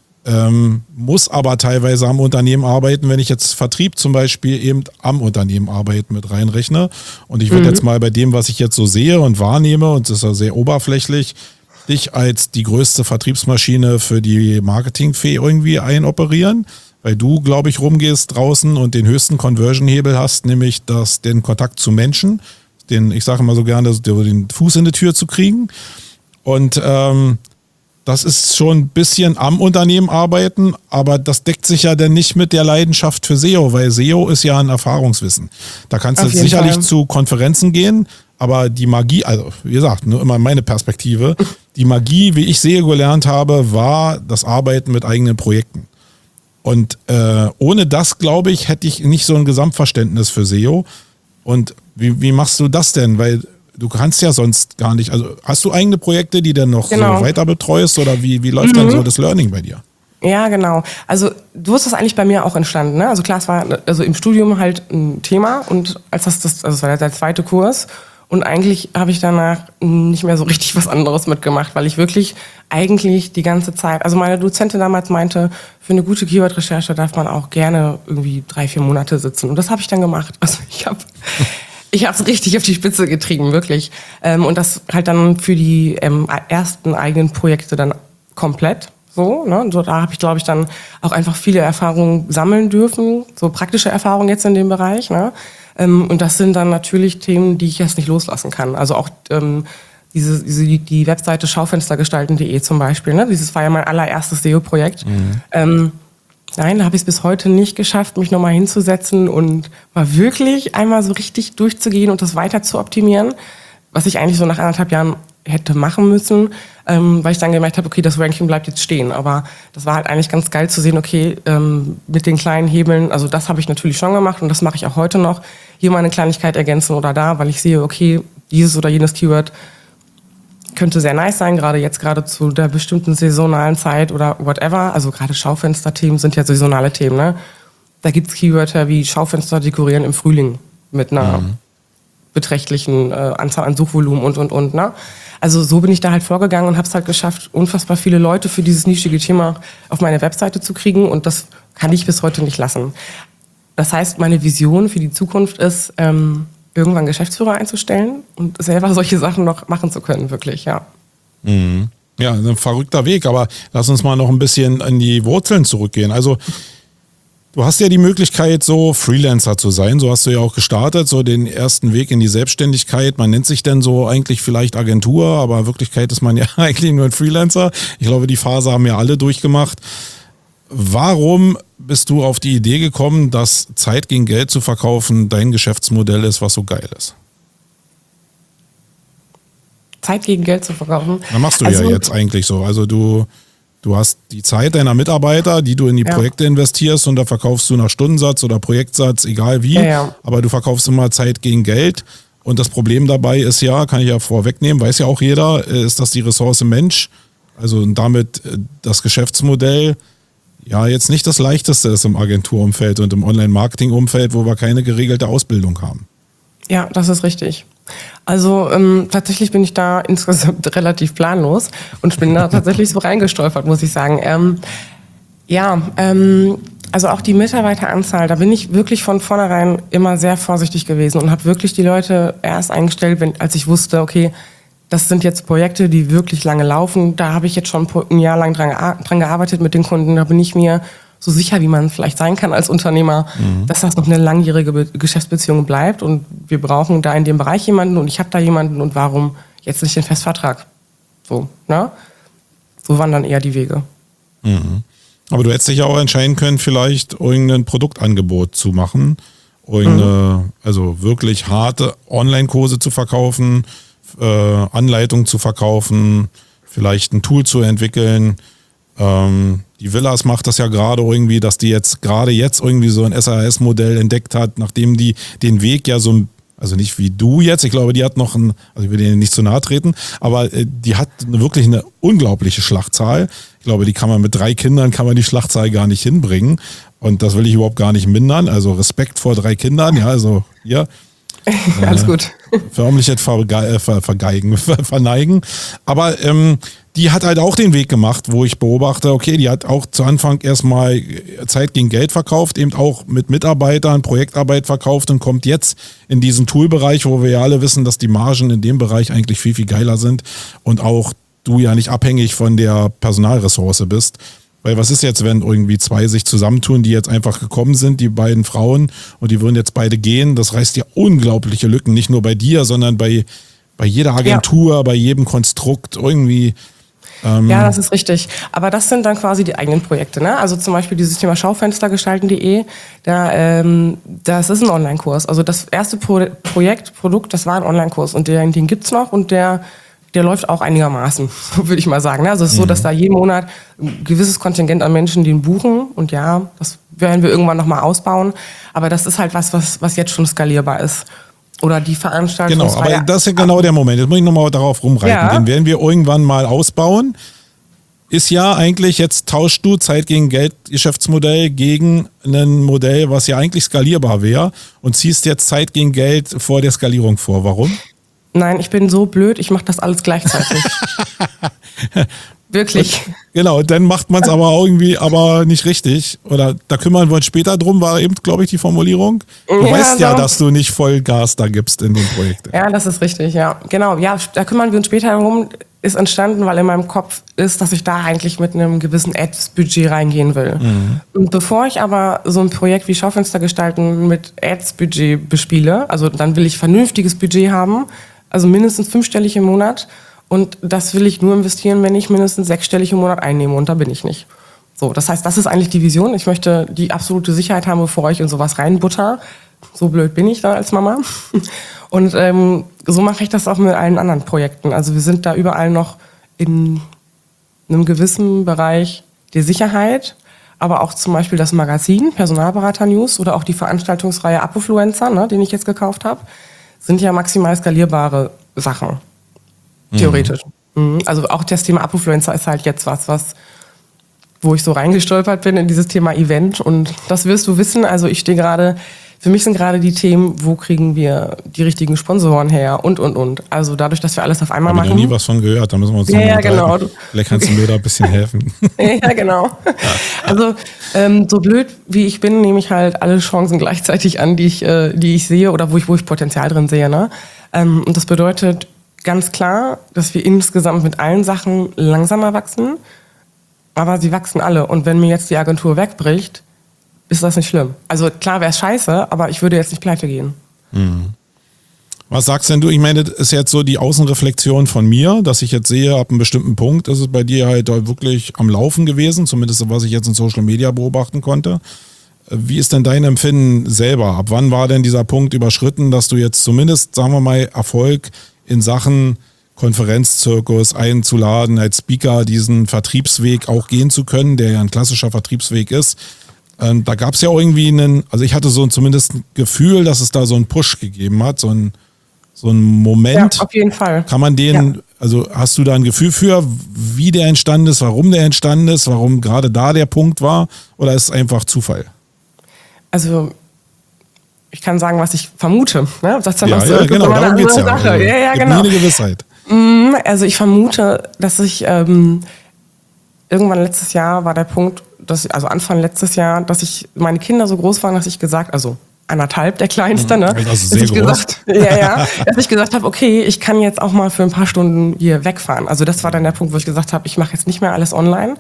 Muss aber teilweise am Unternehmen arbeiten, wenn ich jetzt Vertrieb zum Beispiel eben am Unternehmen arbeiten mit reinrechne. Und ich würde jetzt mal bei dem, was ich jetzt so sehe und wahrnehme, und das ist ja sehr oberflächlich, dich als die größte Vertriebsmaschine für die Marketingfee irgendwie einoperieren, weil du, glaube ich, rumgehst draußen und den höchsten Conversion-Hebel hast, nämlich den Kontakt zu Menschen, ich sage immer so gerne, den Fuß in die Tür zu kriegen. Und das ist schon ein bisschen am Unternehmen arbeiten, aber das deckt sich ja dann nicht mit der Leidenschaft für SEO, weil SEO ist ja ein Erfahrungswissen. Da kannst du sicherlich zu Konferenzen gehen, aber die Magie, also wie gesagt, nur immer meine Perspektive, die Magie, wie ich SEO gelernt habe, war das Arbeiten mit eigenen Projekten. Und ohne das, glaube ich, hätte ich nicht so ein Gesamtverständnis für SEO. Und wie machst du das denn? Weil du kannst ja sonst gar nicht, also hast du eigene Projekte, die dann noch so weiter betreust oder wie läuft dann so das Learning bei dir? Ja, genau. Also so ist das eigentlich bei mir auch entstanden. Ne? Also klar, es war im Studium halt ein Thema und es war der zweite Kurs und eigentlich habe ich danach nicht mehr so richtig was anderes mitgemacht, weil ich wirklich eigentlich die ganze Zeit, also meine Dozentin damals meinte, für eine gute Keyword-Recherche darf man auch gerne irgendwie 3-4 Monate sitzen und das habe ich dann gemacht. Also ich habe es richtig auf die Spitze getrieben, wirklich. Und das halt dann für die ersten eigenen Projekte dann komplett so. Ne? So da habe ich, glaube ich, dann auch einfach viele Erfahrungen sammeln dürfen, so praktische Erfahrungen jetzt in dem Bereich. Ne? Und das sind dann natürlich Themen, die ich jetzt nicht loslassen kann. Also auch die Webseite schaufenstergestalten.de zum Beispiel. Ne? Dieses war ja mein allererstes SEO-Projekt. Nein, da habe ich es bis heute nicht geschafft, mich nochmal hinzusetzen und mal wirklich einmal so richtig durchzugehen und das weiter zu optimieren, was ich eigentlich so nach 1,5 Jahren hätte machen müssen, weil ich dann gemerkt habe, okay, das Ranking bleibt jetzt stehen. Aber das war halt eigentlich ganz geil zu sehen, okay, mit den kleinen Hebeln, also das habe ich natürlich schon gemacht und das mache ich auch heute noch, hier mal eine Kleinigkeit ergänzen oder da, weil ich sehe, okay, dieses oder jenes Keyword könnte sehr nice sein, gerade zu der bestimmten saisonalen Zeit oder whatever. Also gerade Schaufensterthemen sind ja saisonale Themen. Ne? Da gibt es Keywörter wie Schaufenster dekorieren im Frühling mit einer beträchtlichen Anzahl an Suchvolumen und. Ne? Also so bin ich da halt vorgegangen und habe es halt geschafft, unfassbar viele Leute für dieses nischige Thema auf meine Webseite zu kriegen und das kann ich bis heute nicht lassen. Das heißt, meine Vision für die Zukunft ist, irgendwann Geschäftsführer einzustellen und selber solche Sachen noch machen zu können, wirklich, ja. Mhm. Ja, ein verrückter Weg, aber lass uns mal noch ein bisschen an die Wurzeln zurückgehen. Also du hast ja die Möglichkeit, so Freelancer zu sein, so hast du ja auch gestartet, so den ersten Weg in die Selbstständigkeit. Man nennt sich denn so eigentlich vielleicht Agentur, aber in Wirklichkeit ist man ja eigentlich nur ein Freelancer. Ich glaube, die Phase haben ja alle durchgemacht. Warum bist du auf die Idee gekommen, dass Zeit gegen Geld zu verkaufen dein Geschäftsmodell ist, was so geil ist? Zeit gegen Geld zu verkaufen? Das machst du ja jetzt eigentlich so. Also du hast die Zeit deiner Mitarbeiter, die du in die Projekte investierst und da verkaufst du nach Stundensatz oder Projektsatz, egal wie. Ja. Aber du verkaufst immer Zeit gegen Geld. Und das Problem dabei ist ja, kann ich ja vorwegnehmen, weiß ja auch jeder, ist, dass die Ressource Mensch, also damit das Geschäftsmodell, ja, jetzt nicht das leichteste ist im Agenturumfeld und im Online-Marketing-Umfeld, wo wir keine geregelte Ausbildung haben. Ja, das ist richtig. Also tatsächlich bin ich da insgesamt relativ planlos und bin da tatsächlich so reingestolpert, muss ich sagen. Also auch die Mitarbeiteranzahl, da bin ich wirklich von vornherein immer sehr vorsichtig gewesen und habe wirklich die Leute erst eingestellt, als ich wusste, okay, das sind jetzt Projekte, die wirklich lange laufen. Da habe ich jetzt schon ein Jahr lang dran gearbeitet mit den Kunden. Da bin ich mir so sicher, wie man vielleicht sein kann als Unternehmer, dass das noch eine langjährige Geschäftsbeziehung bleibt und wir brauchen da in dem Bereich jemanden und ich habe da jemanden und warum jetzt nicht den Festvertrag? So, ne? So waren dann eher die Wege. Mhm. Aber du hättest dich ja auch entscheiden können, vielleicht irgendein Produktangebot zu machen, also wirklich harte Online-Kurse zu verkaufen, Anleitungen zu verkaufen, vielleicht ein Tool zu entwickeln. Die Villas macht das ja gerade irgendwie, dass die jetzt irgendwie so ein SAS-Modell entdeckt hat, nachdem die den Weg ja so, also nicht wie du jetzt, ich glaube, die hat noch also ich will denen nicht zu nahe treten, aber die hat wirklich eine unglaubliche Schlachtzahl. Ich glaube, die kann man mit 3 Kindern, die Schlachtzahl gar nicht hinbringen. Und das will ich überhaupt gar nicht mindern. Also Respekt vor 3 Kindern, ja, also hier. Alles gut. Förmlich verneigen. Aber die hat halt auch den Weg gemacht, wo ich beobachte, okay, die hat auch zu Anfang erstmal Zeit gegen Geld verkauft, eben auch mit Mitarbeitern Projektarbeit verkauft und kommt jetzt in diesen Toolbereich, wo wir ja alle wissen, dass die Margen in dem Bereich eigentlich viel, viel geiler sind und auch du ja nicht abhängig von der Personalressource bist. Weil was ist jetzt, wenn irgendwie 2 sich zusammentun, die jetzt einfach gekommen sind, die beiden Frauen, und die würden jetzt beide gehen? Das reißt ja unglaubliche Lücken, nicht nur bei dir, sondern bei jeder Agentur, bei jedem Konstrukt irgendwie. Ja, das ist richtig. Aber das sind dann quasi die eigenen Projekte, ne? Also zum Beispiel dieses Thema Schaufenstergestalten.de, das ist ein Online-Kurs. Also das erste Produkt, das war ein Online-Kurs und den gibt's noch und der läuft auch einigermaßen, würde ich mal sagen. Ne? Also es ist so, dass da jeden Monat ein gewisses Kontingent an Menschen den buchen und ja, das werden wir irgendwann nochmal ausbauen. Aber das ist halt was jetzt schon skalierbar ist. Oder die Veranstaltung. Genau, aber das ist ja genau der Moment. Jetzt muss ich nochmal darauf rumreiten. Ja. Den werden wir irgendwann mal ausbauen. Ist ja eigentlich, jetzt tauschst du Zeit gegen Geld Geschäftsmodell gegen ein Modell, was ja eigentlich skalierbar wäre und ziehst jetzt Zeit gegen Geld vor der Skalierung vor. Warum? Nein, ich bin so blöd, ich mache das alles gleichzeitig. Wirklich. Genau, dann macht man es aber nicht richtig. Oder da kümmern wir uns später drum, war eben, glaube ich, die Formulierung. Du weißt ja, dass du nicht voll Gas da gibst in dem Projekt. Ja, das ist richtig, ja. Genau, ja, da kümmern wir uns später drum. Ist entstanden, weil in meinem Kopf ist, dass ich da eigentlich mit einem gewissen Ads-Budget reingehen will. Mhm. Und bevor ich aber so ein Projekt wie Schaufenster gestalten mit Ads-Budget bespiele, also dann will ich vernünftiges Budget haben, also mindestens 5-stellig im Monat. Und das will ich nur investieren, wenn ich mindestens 6-stellig im Monat einnehme. Und da bin ich nicht. So, das heißt, das ist eigentlich die Vision. Ich möchte die absolute Sicherheit haben, bevor ich in sowas reinbutter. So blöd bin ich da als Mama. Und so mache ich das auch mit allen anderen Projekten. Also wir sind da überall noch in einem gewissen Bereich der Sicherheit. Aber auch zum Beispiel das Magazin, Personalberater News oder auch die Veranstaltungsreihe Apofluencer, ne, den ich jetzt gekauft habe, sind ja maximal skalierbare Sachen. Theoretisch. Mhm. Also auch das Thema Apofluencer ist halt jetzt wo ich so reingestolpert bin in dieses Thema Event. Und das wirst du wissen. Also für mich sind gerade die Themen, wo kriegen wir die richtigen Sponsoren her und. Also dadurch, dass wir alles auf einmal machen. Ich habe noch nie was von gehört, da müssen wir uns genau. Vielleicht kannst du mir da ein bisschen helfen. Ja, genau. Also so blöd wie ich bin, nehme ich halt alle Chancen gleichzeitig an, die ich sehe oder wo ich Potenzial drin sehe. Ne? Und das bedeutet ganz klar, dass wir insgesamt mit allen Sachen langsamer wachsen, aber sie wachsen alle. Und wenn mir jetzt die Agentur wegbricht, ist das nicht schlimm. Also klar wäre es scheiße, aber ich würde jetzt nicht pleite gehen. Mhm. Was sagst denn du? Ich meine, das ist jetzt so die Außenreflexion von mir, dass ich jetzt sehe, ab einem bestimmten Punkt ist es bei dir halt wirklich am Laufen gewesen, zumindest was ich jetzt in Social Media beobachten konnte. Wie ist denn dein Empfinden selber? Ab wann war denn dieser Punkt überschritten, dass du jetzt zumindest, sagen wir mal, Erfolg in Sachen Konferenzzirkus einzuladen, als Speaker diesen Vertriebsweg auch gehen zu können, der ja ein klassischer Vertriebsweg ist. Da gab es ja irgendwie also ich hatte so zumindest ein Gefühl, dass es da so einen Push gegeben hat, so einen Moment. Ja, auf jeden Fall. Kann man also hast du da ein Gefühl für, wie der entstanden ist, warum der entstanden ist, warum gerade da der Punkt war, oder ist es einfach Zufall? Also ich kann sagen, was ich vermute. Ne? Das genau, darum geht's ja. Also, ja, genau. Nie eine Gewissheit. Also ich vermute, dass ich irgendwann letztes Jahr war der Punkt, also Anfang letztes Jahr, dass meine Kinder so groß waren, dass ich also 1,5 der Kleinste, ne? Also sehr groß. Dass ich gesagt habe, okay, ich kann jetzt auch mal für ein paar Stunden hier wegfahren. Also das war dann der Punkt, wo ich gesagt habe, ich mache jetzt nicht mehr alles online.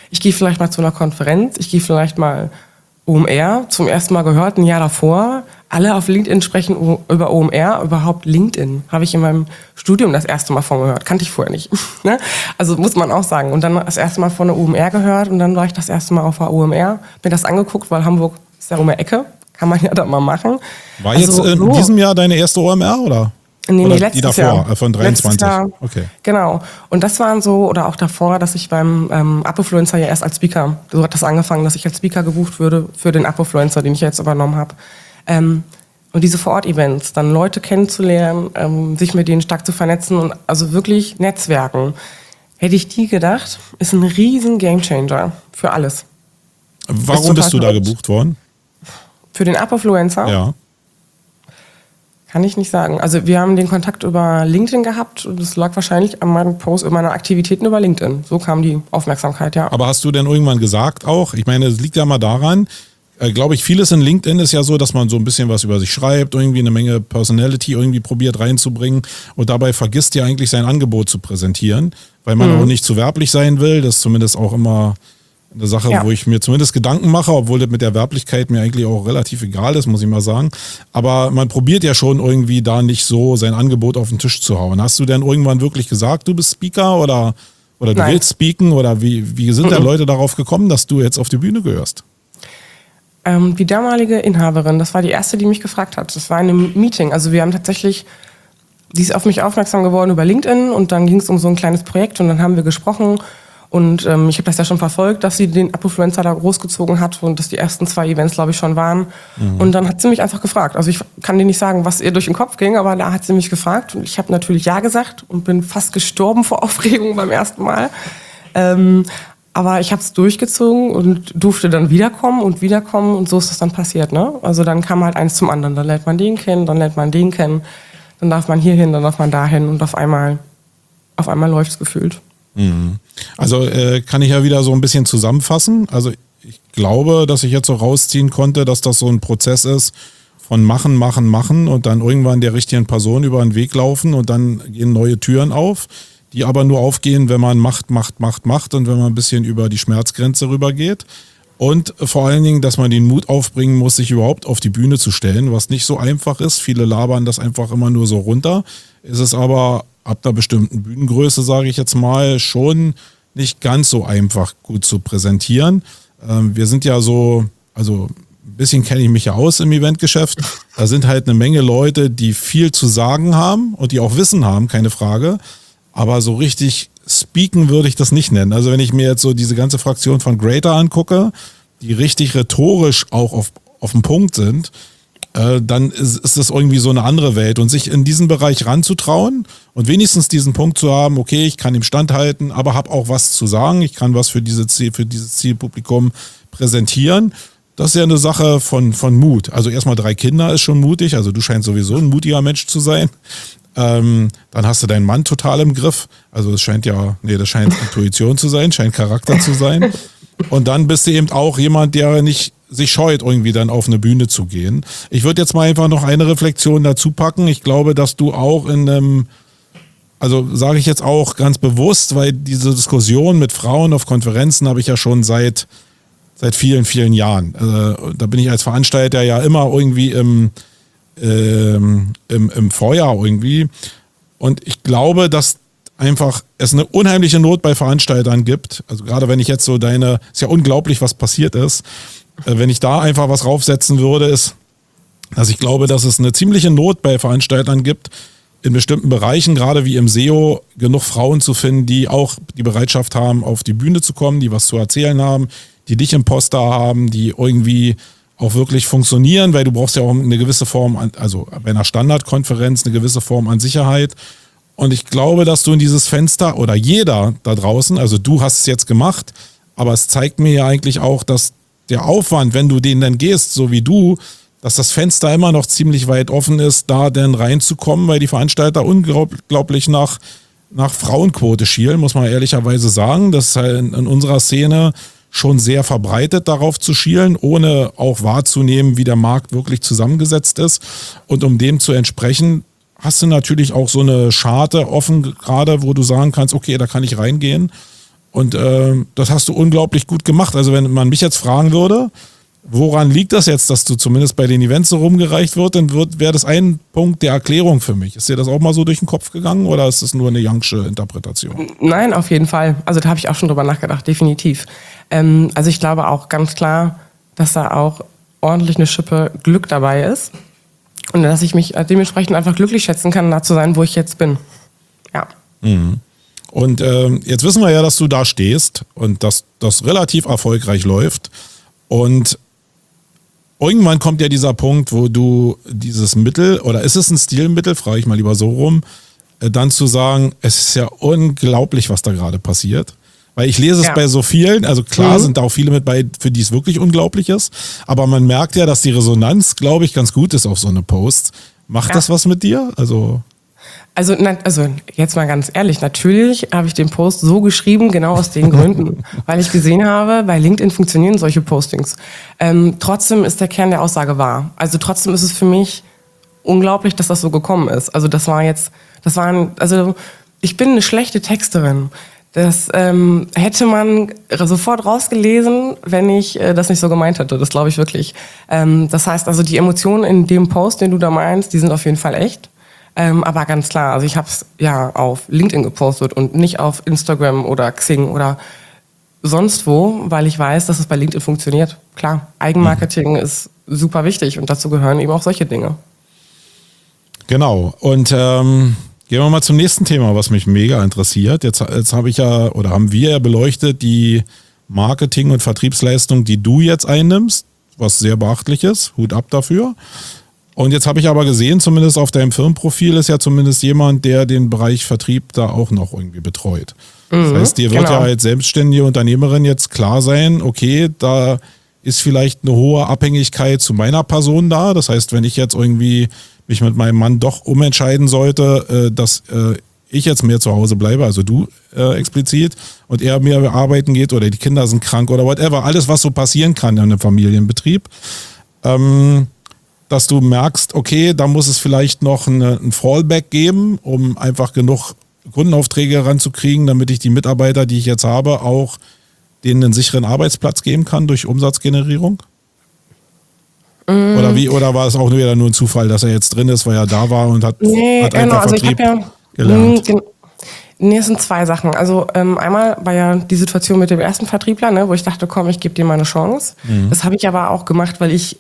Ich gehe vielleicht mal zu einer Konferenz, ich gehe vielleicht mal OMR, zum ersten Mal gehört, ein Jahr davor. Alle auf LinkedIn sprechen über OMR, überhaupt LinkedIn. Habe ich in meinem Studium das erste Mal von gehört. Kannte ich vorher nicht. Also muss man auch sagen. Und dann das erste Mal von der OMR gehört und dann war ich das erste Mal auf der OMR. Mir das angeguckt, weil Hamburg ist ja um die Ecke. Kann man ja da mal machen. War also, jetzt in diesem Jahr deine erste OMR, oder? Nee, oder letztes die davor, Jahr. Von 23. Jahr. Okay. Genau. Und das waren so, oder auch davor, dass ich beim Apofluencer ja erst als Speaker, so hat das angefangen, dass ich als Speaker gebucht würde für den Apofluencer, den ich jetzt übernommen habe. Und diese Vor-Ort-Events, dann Leute kennenzulernen, sich mit denen stark zu vernetzen und also wirklich Netzwerken. Hätte ich nie gedacht, ist ein riesen Gamechanger für alles. Warum bist du da gebucht worden? Für den Apofluencer? Ja. Kann ich nicht sagen. Also wir haben den Kontakt über LinkedIn gehabt und es lag wahrscheinlich an meinem Post, meiner Aktivitäten über LinkedIn. So kam die Aufmerksamkeit, ja. Aber hast du denn irgendwann gesagt auch, ich meine, es liegt ja mal daran, glaube ich, vieles in LinkedIn ist ja so, dass man so ein bisschen was über sich schreibt, irgendwie eine Menge Personality irgendwie probiert reinzubringen und dabei vergisst ja eigentlich sein Angebot zu präsentieren, weil man auch nicht zu werblich sein will. Das ist zumindest auch immer eine Sache, wo ich mir zumindest Gedanken mache, obwohl das mit der Werblichkeit mir eigentlich auch relativ egal ist, muss ich mal sagen. Aber man probiert ja schon irgendwie da nicht so sein Angebot auf den Tisch zu hauen. Hast du denn irgendwann wirklich gesagt, du bist Speaker oder du willst speaken? Oder wie sind denn Leute darauf gekommen, dass du jetzt auf die Bühne gehörst? Die damalige Inhaberin, das war die erste, die mich gefragt hat. Das war in einem Meeting. Also wir haben tatsächlich, die ist auf mich aufmerksam geworden über LinkedIn und dann ging es um so ein kleines Projekt und dann haben wir gesprochen. Und ich habe das ja schon verfolgt, dass sie den Apofluencer da großgezogen hat und dass die ersten 2 Events, glaube ich, schon waren. Und dann hat sie mich einfach gefragt. Also ich kann dir nicht sagen, was ihr durch den Kopf ging, aber da hat sie mich gefragt. Und ich habe natürlich ja gesagt und bin fast gestorben vor Aufregung beim ersten Mal. Aber ich habe es durchgezogen und durfte dann wiederkommen und so ist das dann passiert. Ne? Also dann kam halt eins zum anderen. Dann lernt man den kennen, dann lernt man den kennen. Dann darf man hier hin, dann darf man dahin und auf einmal läuft es gefühlt. Also kann ich ja wieder so ein bisschen zusammenfassen. Also ich glaube, dass ich jetzt so rausziehen konnte, dass das so ein Prozess ist von machen und dann irgendwann der richtigen Person über den Weg laufen und dann gehen neue Türen auf, die aber nur aufgehen, wenn man macht und wenn man ein bisschen über die Schmerzgrenze rübergeht. Und vor allen Dingen, dass man den Mut aufbringen muss, sich überhaupt auf die Bühne zu stellen, was nicht so einfach ist. Viele labern das einfach immer nur so runter. Es ist aber ab einer bestimmten Bühnengröße, sage ich jetzt mal, schon nicht ganz so einfach gut zu präsentieren. Wir sind ja so, also ein bisschen kenne ich mich ja aus im Eventgeschäft. Da sind halt eine Menge Leute, die viel zu sagen haben und die auch Wissen haben, keine Frage. Aber so richtig speaken würde ich das nicht nennen. Also wenn ich mir jetzt so diese ganze Fraktion von Greater angucke, die richtig rhetorisch auch auf dem Punkt sind, dann ist das irgendwie so eine andere Welt. Und sich in diesen Bereich ranzutrauen und wenigstens diesen Punkt zu haben, okay, ich kann ihm standhalten, aber habe auch was zu sagen, ich kann was für dieses Zielpublikum präsentieren. Das ist ja eine Sache von Mut. Also erstmal 3 Kinder ist schon mutig, also du scheinst sowieso ein mutiger Mensch zu sein. Dann hast du deinen Mann total im Griff. Also das scheint Intuition zu sein, scheint Charakter zu sein. Und dann bist du eben auch jemand, der nicht sich scheut, irgendwie dann auf eine Bühne zu gehen. Ich würde jetzt mal einfach noch eine Reflexion dazu packen. Ich glaube, dass du auch in einem, also sage ich jetzt auch ganz bewusst, weil diese Diskussion mit Frauen auf Konferenzen habe ich ja schon seit vielen, vielen Jahren. Da bin ich als Veranstalter ja immer irgendwie im Feuer irgendwie. Und ich glaube, dass einfach es eine unheimliche Not bei Veranstaltern gibt. Also gerade wenn ich jetzt so ist ja unglaublich, was passiert ist. Wenn ich da einfach was raufsetzen würde, ist, dass ich glaube, dass es eine ziemliche Not bei Veranstaltern gibt, in bestimmten Bereichen, gerade wie im SEO, genug Frauen zu finden, die auch die Bereitschaft haben, auf die Bühne zu kommen, die was zu erzählen haben, die dich im Poster haben, die irgendwie auch wirklich funktionieren, weil du brauchst ja auch eine gewisse Form, also bei einer Standardkonferenz eine gewisse Form an Sicherheit. Und ich glaube, dass du in dieses Fenster oder jeder da draußen, also du hast es jetzt gemacht, aber es zeigt mir ja eigentlich auch, dass der Aufwand, wenn du den dann gehst, so wie du, dass das Fenster immer noch ziemlich weit offen ist, da dann reinzukommen, weil die Veranstalter unglaublich nach Frauenquote schielen, muss man ehrlicherweise sagen. Das ist halt in unserer Szene schon sehr verbreitet, darauf zu schielen, ohne auch wahrzunehmen, wie der Markt wirklich zusammengesetzt ist. Und um dem zu entsprechen, hast du natürlich auch so eine Scharte offen gerade, wo du sagen kannst, okay, da kann ich reingehen. Und das hast du unglaublich gut gemacht. Also wenn man mich jetzt fragen würde, woran liegt das jetzt, dass du zumindest bei den Events so rumgereicht wird, dann wäre das ein Punkt der Erklärung für mich. Ist dir das auch mal so durch den Kopf gegangen oder ist das nur eine Youngsche Interpretation? Nein, auf jeden Fall. Also da habe ich auch schon drüber nachgedacht, definitiv. Also ich glaube auch ganz klar, dass da auch ordentlich eine Schippe Glück dabei ist und dass ich mich dementsprechend einfach glücklich schätzen kann, da zu sein, wo ich jetzt bin. Ja. Mhm. Und jetzt wissen wir ja, dass du da stehst und dass das relativ erfolgreich läuft. Und irgendwann kommt ja dieser Punkt, wo du dieses Mittel, oder ist es ein Stilmittel, frage ich mal lieber so rum, dann zu sagen, es ist ja unglaublich, was da gerade passiert. Weil ich lese es bei so vielen, also klar sind da auch viele mit bei, für die es wirklich unglaublich ist, aber man merkt ja, dass die Resonanz, glaube ich, ganz gut ist auf so eine Post. Macht das was mit dir? Also jetzt mal ganz ehrlich, natürlich habe ich den Post so geschrieben, genau aus den Gründen, weil ich gesehen habe, bei LinkedIn funktionieren solche Postings. Trotzdem ist der Kern der Aussage wahr. Also trotzdem ist es für mich unglaublich, dass das so gekommen ist. Also ich bin eine schlechte Texterin. Das hätte man sofort rausgelesen, wenn ich das nicht so gemeint hätte. Das glaube ich wirklich. Das heißt also, die Emotionen in dem Post, den du da meinst, die sind auf jeden Fall echt. Aber ganz klar, also ich habe es ja auf LinkedIn gepostet und nicht auf Instagram oder Xing oder sonst wo, weil ich weiß, dass es bei LinkedIn funktioniert. Klar, Eigenmarketing ist super wichtig und dazu gehören eben auch solche Dinge. Genau. Und gehen wir mal zum nächsten Thema, was mich mega interessiert. Jetzt haben wir ja beleuchtet die Marketing- und Vertriebsleistung, die du jetzt einnimmst, was sehr beachtlich ist. Hut ab dafür. Und jetzt habe ich aber gesehen, zumindest auf deinem Firmenprofil ist ja zumindest jemand, der den Bereich Vertrieb da auch noch irgendwie betreut. Das heißt, dir wird ja als selbstständige Unternehmerin jetzt klar sein, okay, da ist vielleicht eine hohe Abhängigkeit zu meiner Person da. Das heißt, wenn ich jetzt irgendwie mich mit meinem Mann doch umentscheiden sollte, dass ich jetzt mehr zu Hause bleibe, also du explizit, und er mehr arbeiten geht oder die Kinder sind krank oder whatever, alles, was so passieren kann in einem Familienbetrieb, dass du merkst, okay, da muss es vielleicht noch ein Fallback geben, um einfach genug Kundenaufträge ranzukriegen, damit ich die Mitarbeiter, die ich jetzt habe, auch denen einen sicheren Arbeitsplatz geben kann durch Umsatzgenerierung? Oder war es auch wieder nur ein Zufall, dass er jetzt drin ist, weil er da war und hat einfach Vertrieb gelernt? Nee, es sind zwei Sachen. Also einmal war ja die Situation mit dem ersten Vertriebler, ne, wo ich dachte, komm, ich gebe dir mal eine Chance. Das habe ich aber auch gemacht, weil ich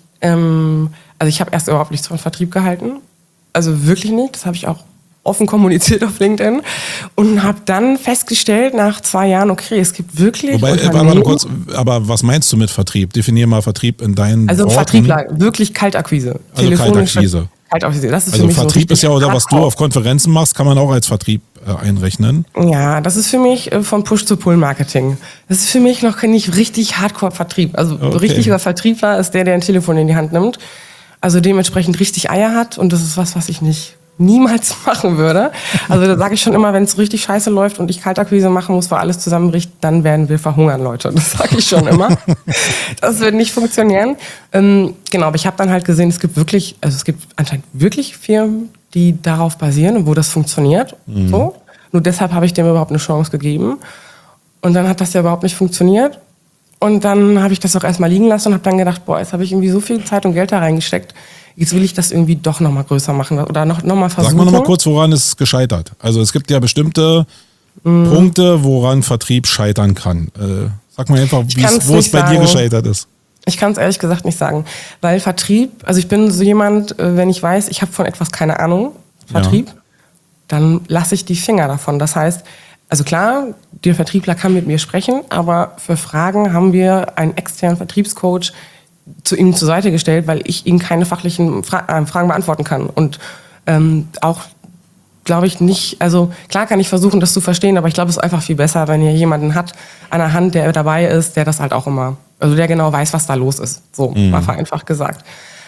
ich habe erst überhaupt nichts von Vertrieb gehalten. Also wirklich nicht. Das habe ich auch offen kommuniziert auf LinkedIn. Und habe dann festgestellt, nach 2 Jahren, okay, es gibt wirklich warte kurz, aber was meinst du mit Vertrieb? Definier mal Vertrieb in deinen Worten. Also Vertriebler, wirklich Kaltakquise. Also Kaltakquise. Das ist also für mich Vertrieb so ist ja, oder was du auf Konferenzen machst, kann man auch als Vertrieb einrechnen. Ja, das ist für mich von Push-to-Pull-Marketing. Das ist für mich noch nicht richtig Hardcore-Vertrieb. Also richtiger Vertriebler ist der ein Telefon in die Hand nimmt, also dementsprechend richtig Eier hat, und das ist was ich niemals machen würde. Also da sage ich schon immer, wenn es richtig scheiße läuft und ich Kaltakquise machen muss, weil alles zusammenbricht, dann werden wir verhungern, Leute. Das sage ich schon immer. Das wird nicht funktionieren. Genau, aber ich habe dann halt gesehen, es gibt anscheinend wirklich Firmen, die darauf basieren und wo das funktioniert. So. Nur deshalb habe ich dem überhaupt eine Chance gegeben. Und dann hat das ja überhaupt nicht funktioniert. Und dann habe ich das auch erstmal liegen lassen und habe dann gedacht, jetzt habe ich irgendwie so viel Zeit und Geld da reingesteckt. Jetzt will ich das irgendwie doch nochmal größer machen oder noch mal versuchen. Sag mal nochmal kurz, woran ist es gescheitert? Also es gibt ja bestimmte Punkte, woran Vertrieb scheitern kann. Sag mal einfach, wo es bei dir gescheitert ist. Ich kann es ehrlich gesagt nicht sagen. Weil Vertrieb, also ich bin so jemand, wenn ich weiß, ich habe von etwas keine Ahnung, Vertrieb, dann lasse ich die Finger davon. Das heißt, also klar, der Vertriebler kann mit mir sprechen, aber für Fragen haben wir einen externen Vertriebscoach zu ihm zur Seite gestellt, weil ich ihm keine fachlichen Fragen beantworten kann. Und auch, glaube ich, nicht, also klar kann ich versuchen, das zu verstehen, aber ich glaube, es ist einfach viel besser, wenn ihr jemanden hat an der Hand, der dabei ist, der das halt auch immer, also der genau weiß, was da los ist. So, mal vereinfacht gesagt.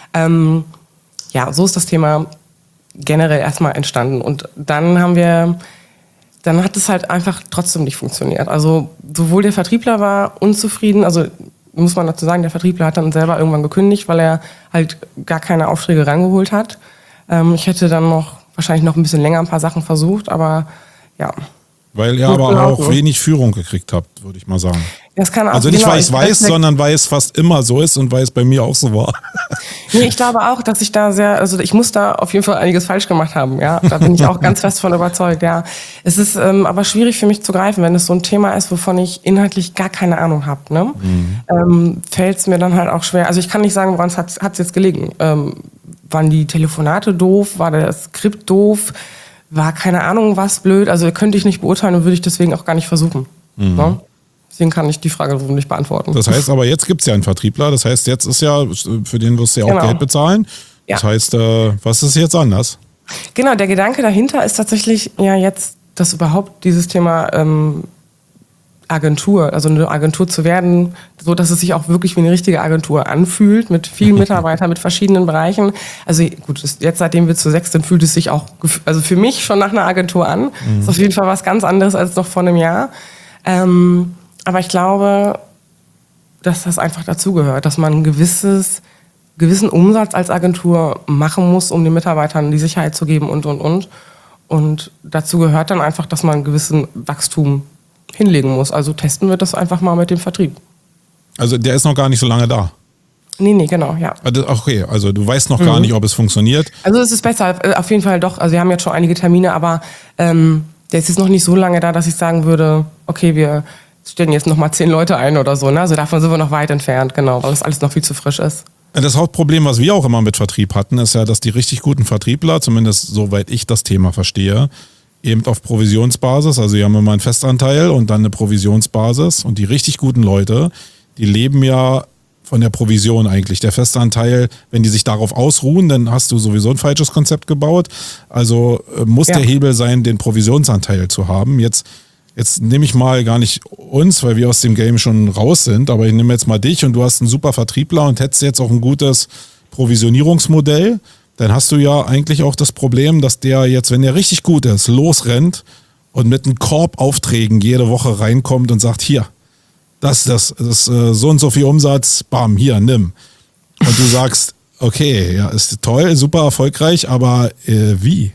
So ist das Thema generell erstmal entstanden. Und dann hat es halt einfach trotzdem nicht funktioniert. Also sowohl der Vertriebler war unzufrieden, also muss man dazu sagen, der Vertriebler hat dann selber irgendwann gekündigt, weil er halt gar keine Aufträge rangeholt hat. Ich hätte dann wahrscheinlich noch ein bisschen länger ein paar Sachen versucht, aber ja. Weil ihr aber auch wenig Führung gekriegt habt, würde ich mal sagen. Das kann auch, also nicht, weil ich es weiß, sondern weil es fast immer so ist und weil es bei mir auch so war. Nee, ich glaube auch, dass ich ich muss da auf jeden Fall einiges falsch gemacht haben, ja. Da bin ich auch ganz fest von überzeugt, ja. Es ist aber schwierig für mich zu greifen, wenn es so ein Thema ist, wovon ich inhaltlich gar keine Ahnung habe, ne? Fällt es mir dann halt auch schwer. Also ich kann nicht sagen, woran es jetzt gelegen. Waren die Telefonate doof? War das Skript doof? War keine Ahnung was blöd? Also könnte ich nicht beurteilen und würde ich deswegen auch gar nicht versuchen. Ne? Deswegen kann ich die Frage so nicht beantworten. Das heißt aber, jetzt gibt es ja einen Vertriebler. Das heißt, jetzt ist ja, für den wirst du ja auch Geld bezahlen. Das heißt, was ist jetzt anders? Genau, der Gedanke dahinter ist tatsächlich ja jetzt, dass überhaupt dieses Thema Agentur, also eine Agentur zu werden, so dass es sich auch wirklich wie eine richtige Agentur anfühlt, mit vielen Mitarbeitern, mit verschiedenen Bereichen. Also gut, jetzt seitdem wir zu 6 sind, fühlt es sich auch, also für mich schon nach einer Agentur an. Ist auf jeden Fall was ganz anderes als noch vor einem Jahr. Aber ich glaube, dass das einfach dazugehört, dass man einen gewissen Umsatz als Agentur machen muss, um den Mitarbeitern die Sicherheit zu geben und. Und dazu gehört dann einfach, dass man einen gewissen Wachstum hinlegen muss. Also testen wir das einfach mal mit dem Vertrieb. Also der ist noch gar nicht so lange da? Nee, genau, ja. Okay, also du weißt noch gar nicht, ob es funktioniert? Also es ist besser, auf jeden Fall doch. Also wir haben jetzt schon einige Termine, aber der ist jetzt noch nicht so lange da, dass ich sagen würde, okay, wir stellen jetzt noch mal 10 Leute ein oder so. Ne? Also davon sind wir noch weit entfernt, genau, weil das alles noch viel zu frisch ist. Das Hauptproblem, was wir auch immer mit Vertrieb hatten, ist ja, dass die richtig guten Vertriebler, zumindest soweit ich das Thema verstehe, eben auf Provisionsbasis, also die haben immer einen Festanteil und dann eine Provisionsbasis und die richtig guten Leute, die leben ja von der Provision eigentlich. Der Festanteil, wenn die sich darauf ausruhen, dann hast du sowieso ein falsches Konzept gebaut. Also muss der Hebel sein, den Provisionsanteil zu haben. Jetzt nehme ich mal gar nicht uns, weil wir aus dem Game schon raus sind, aber ich nehme jetzt mal dich und du hast einen super Vertriebler und hättest jetzt auch ein gutes Provisionierungsmodell, dann hast du ja eigentlich auch das Problem, dass der jetzt, wenn der richtig gut ist, losrennt und mit einem Korb Aufträgen jede Woche reinkommt und sagt, hier, das ist so und so viel Umsatz, bam, hier, nimm. Und du sagst, okay, ja, ist toll, super erfolgreich, aber wie?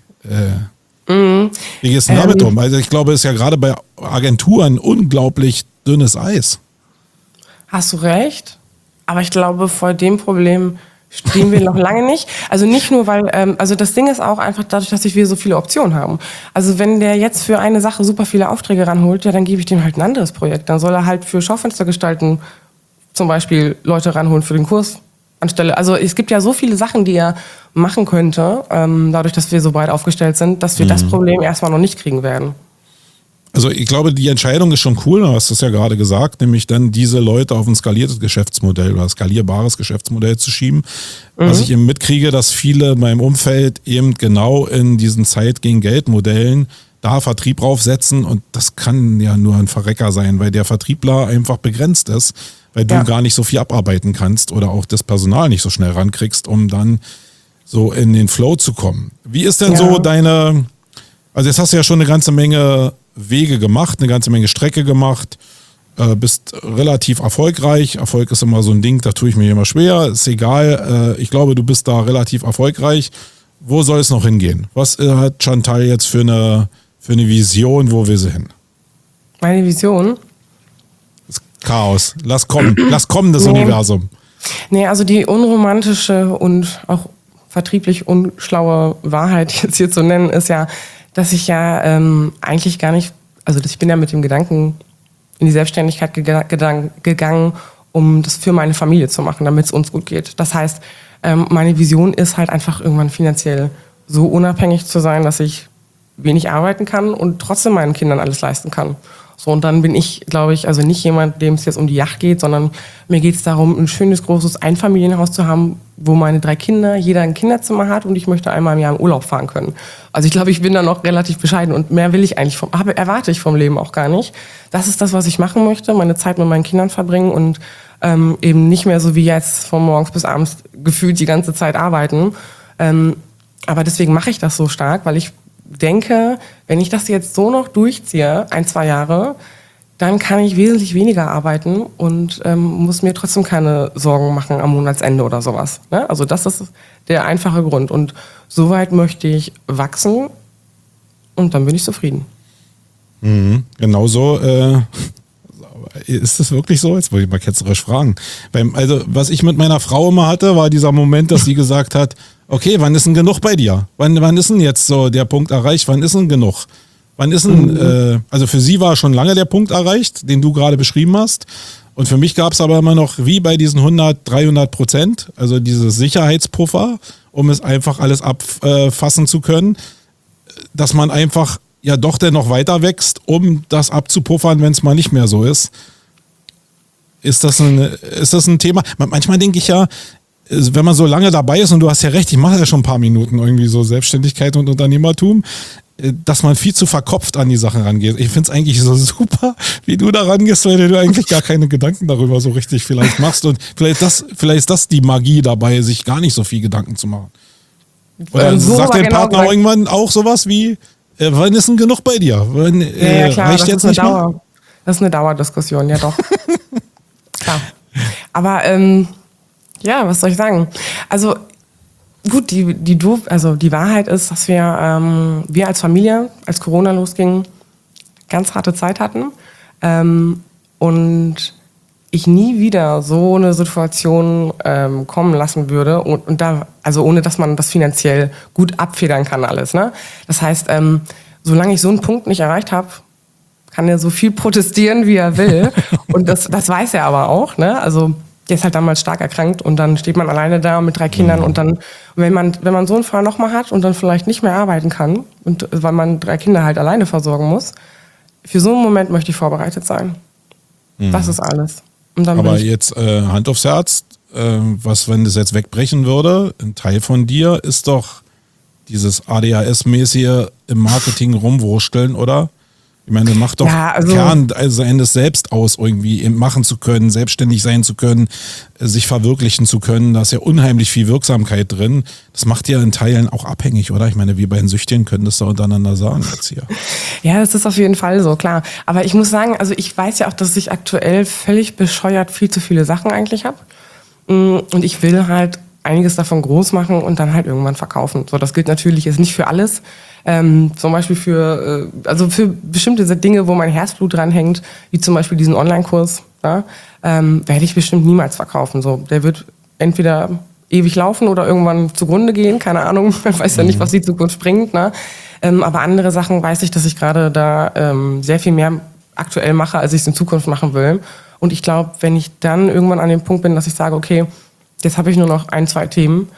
Wie gehst du damit um? Also ich glaube, es ist ja gerade bei Agenturen unglaublich dünnes Eis. Hast du recht, aber ich glaube, vor dem Problem stehen wir noch lange nicht. Also nicht nur, weil, also das Ding ist auch einfach dadurch, dass wir so viele Optionen haben. Also wenn der jetzt für eine Sache super viele Aufträge ranholt, ja, dann gebe ich dem halt ein anderes Projekt. Dann soll er halt für Schaufenster gestalten zum Beispiel Leute ranholen für den Kurs anstelle. Also es gibt ja so viele Sachen, die er machen könnte, dadurch, dass wir so breit aufgestellt sind, dass wir das Problem erstmal noch nicht kriegen werden. Also ich glaube, die Entscheidung ist schon cool, du hast es ja gerade gesagt, nämlich dann diese Leute auf ein skaliertes Geschäftsmodell oder skalierbares Geschäftsmodell zu schieben. Was ich eben mitkriege, dass viele in meinem Umfeld eben genau in diesen Zeit gegen Geld-Modellen da Vertrieb draufsetzen und das kann ja nur ein Verrecker sein, weil der Vertriebler einfach begrenzt ist, weil du gar nicht so viel abarbeiten kannst oder auch das Personal nicht so schnell rankriegst, um dann so in den Flow zu kommen. Wie ist denn so deine, also jetzt hast du ja schon eine ganze Menge Wege gemacht, eine ganze Menge Strecke gemacht, bist relativ erfolgreich. Erfolg ist immer so ein Ding, da tue ich mir immer schwer, ist egal. Ich glaube, du bist da relativ erfolgreich. Wo soll es noch hingehen? Was hat Chantal jetzt für eine Vision, wo will sie hin? Meine Vision? Das Chaos. Lass kommen das Universum. Nee, also die unromantische und auch vertrieblich unschlaue Wahrheit jetzt hier zu nennen, ist ja, dass ich ja eigentlich gar nicht, also ich bin ja mit dem Gedanken in die Selbstständigkeit gegangen, um das für meine Familie zu machen, damit es uns gut geht. Das heißt, meine Vision ist halt einfach irgendwann finanziell so unabhängig zu sein, dass ich wenig arbeiten kann und trotzdem meinen Kindern alles leisten kann. So, und dann bin ich, glaube ich, also nicht jemand, dem es jetzt um die Yacht geht, sondern mir geht es darum, ein schönes, großes Einfamilienhaus zu haben, wo meine 3 Kinder, jeder ein Kinderzimmer hat und ich möchte einmal im Jahr in Urlaub fahren können. Also ich glaube, ich bin da noch relativ bescheiden und mehr will ich eigentlich erwarte ich vom Leben auch gar nicht. Das ist das, was ich machen möchte, meine Zeit mit meinen Kindern verbringen und eben nicht mehr so wie jetzt von morgens bis abends gefühlt die ganze Zeit arbeiten. Aber deswegen mache ich das so stark, weil ich denke, wenn ich das jetzt so noch durchziehe, 1-2 Jahre, dann kann ich wesentlich weniger arbeiten und muss mir trotzdem keine Sorgen machen am Monatsende oder sowas. Ne? Also das ist der einfache Grund. Und soweit möchte ich wachsen und dann bin ich zufrieden. Genauso ist es wirklich so? Jetzt wollte ich mal ketzerisch fragen. Also, was ich mit meiner Frau immer hatte, war dieser Moment, dass sie gesagt hat, okay, wann ist denn genug bei dir? Wann ist denn jetzt so der Punkt erreicht? Wann ist denn genug? Wann ist denn, also für sie war schon lange der Punkt erreicht, den du gerade beschrieben hast. Und für mich gab es aber immer noch, wie bei diesen 100-300%, also diese Sicherheitspuffer, um es einfach alles abfassen zu können, dass man einfach ja doch dennoch weiter wächst, um das abzupuffern, wenn es mal nicht mehr so ist. Ist das ein Thema? Manchmal denke ich ja, wenn man so lange dabei ist, und du hast ja recht, ich mache ja schon ein paar Minuten irgendwie so Selbstständigkeit und Unternehmertum, dass man viel zu verkopft an die Sachen rangeht. Ich finde es eigentlich so super, wie du da rangehst, weil du eigentlich gar keine Gedanken darüber so richtig vielleicht machst. Und vielleicht ist das die Magie dabei, sich gar nicht so viel Gedanken zu machen. Oder so sagt dein Partner irgendwann auch sowas wie, wann ist denn genug bei dir? Ja, klar, reicht das jetzt nicht mehr? Das ist eine Dauerdiskussion, ja doch. Klar. Aber ja, was soll ich sagen? Also gut, die Wahrheit ist, dass wir als Familie, als Corona losging, ganz harte Zeit hatten und ich nie wieder so eine Situation kommen lassen würde und da, also ohne dass man das finanziell gut abfedern kann alles. Ne? Das heißt, solange ich so einen Punkt nicht erreicht habe, kann er so viel protestieren, wie er will und das weiß er aber auch. Ne? Also der ist halt damals stark erkrankt und dann steht man alleine da mit 3 Kindern und dann, wenn man so einen Fall nochmal hat und dann vielleicht nicht mehr arbeiten kann und weil man 3 Kinder halt alleine versorgen muss, für so einen Moment möchte ich vorbereitet sein. Das ist alles. Und dann aber jetzt Hand aufs Herz, was, wenn das jetzt wegbrechen würde, ein Teil von dir ist doch dieses ADHS-mäßige im Marketing rumwursteln, oder? Ich meine, macht doch Kern eines selbst aus, irgendwie machen zu können, selbstständig sein zu können, sich verwirklichen zu können. Da ist ja unheimlich viel Wirksamkeit drin. Das macht ja in Teilen auch abhängig, oder? Ich meine, wir bei den Süchtigen können das da untereinander sagen jetzt hier. Ja, das ist auf jeden Fall so, klar. Aber ich muss sagen, also ich weiß ja auch, dass ich aktuell völlig bescheuert viel zu viele Sachen eigentlich habe. Und ich will halt einiges davon groß machen und dann halt irgendwann verkaufen. So, das gilt natürlich jetzt nicht für alles. Zum Beispiel für bestimmte Dinge, wo mein Herzblut dran hängt, wie zum Beispiel diesen Online-Kurs, ja, werde ich bestimmt niemals verkaufen. So, der wird entweder ewig laufen oder irgendwann zugrunde gehen, keine Ahnung, man weiß ja nicht, was die Zukunft bringt. Ne? Aber andere Sachen weiß ich, dass ich gerade da sehr viel mehr aktuell mache, als ich es in Zukunft machen will. Und ich glaube, wenn ich dann irgendwann an dem Punkt bin, dass ich sage, okay, jetzt habe ich nur noch 1, 2 Themen,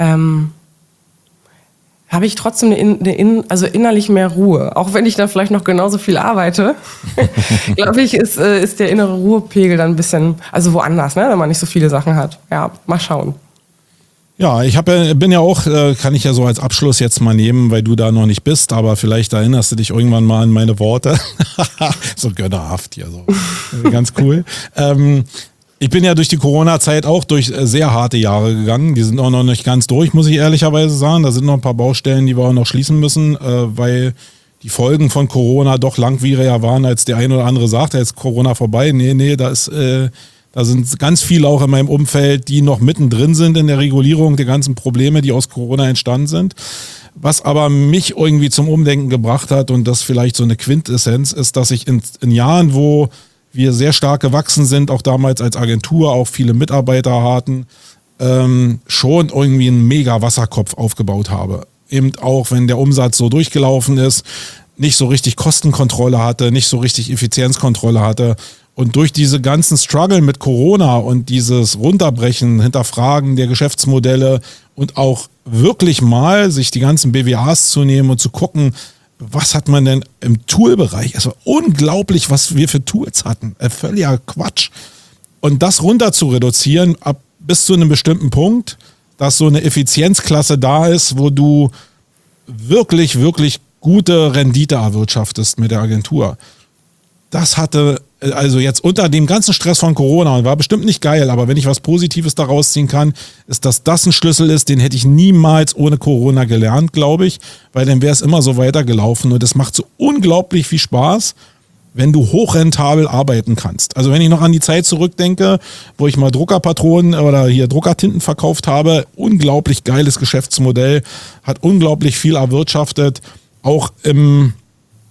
habe ich trotzdem also innerlich mehr Ruhe. Auch wenn ich dann vielleicht noch genauso viel arbeite, glaube ich, ist der innere Ruhepegel dann ein bisschen, also woanders, ne, wenn man nicht so viele Sachen hat. Ja, mal schauen. Ja, bin ja auch, kann ich ja so als Abschluss jetzt mal nehmen, weil du da noch nicht bist, aber vielleicht erinnerst du dich irgendwann mal an meine Worte. So gönnerhaft hier, so. Ganz cool. Ich bin ja durch die Corona-Zeit auch durch sehr harte Jahre gegangen. Die sind auch noch nicht ganz durch, muss ich ehrlicherweise sagen. Da sind noch ein paar Baustellen, die wir auch noch schließen müssen, weil die Folgen von Corona doch langwieriger waren, als der eine oder andere sagt, da ist Corona vorbei. Nee, da sind ganz viele auch in meinem Umfeld, die noch mittendrin sind in der Regulierung der ganzen Probleme, die aus Corona entstanden sind. Was aber mich irgendwie zum Umdenken gebracht hat, und das vielleicht so eine Quintessenz ist, dass ich in Jahren, wo wir sehr stark gewachsen sind, auch damals als Agentur, auch viele Mitarbeiter hatten, schon irgendwie einen mega Wasserkopf aufgebaut habe. Eben auch, wenn der Umsatz so durchgelaufen ist, nicht so richtig Kostenkontrolle hatte, nicht so richtig Effizienzkontrolle hatte. Und durch diese ganzen Struggle mit Corona und dieses Runterbrechen, Hinterfragen der Geschäftsmodelle und auch wirklich mal sich die ganzen BWAs zu nehmen und zu gucken, was hat man denn im Toolbereich? Es war unglaublich, was wir für Tools hatten. Völliger Quatsch. Und das runter zu reduzieren, bis zu einem bestimmten Punkt, dass so eine Effizienzklasse da ist, wo du wirklich, wirklich gute Rendite erwirtschaftest mit der Agentur. Das hatte, also jetzt unter dem ganzen Stress von Corona, und war bestimmt nicht geil, aber wenn ich was Positives daraus ziehen kann, ist, dass das ein Schlüssel ist, den hätte ich niemals ohne Corona gelernt, glaube ich, weil dann wäre es immer so weitergelaufen und es macht so unglaublich viel Spaß, wenn du hochrentabel arbeiten kannst. Also wenn ich noch an die Zeit zurückdenke, wo ich mal Druckerpatronen oder hier Druckertinten verkauft habe, unglaublich geiles Geschäftsmodell, hat unglaublich viel erwirtschaftet, auch im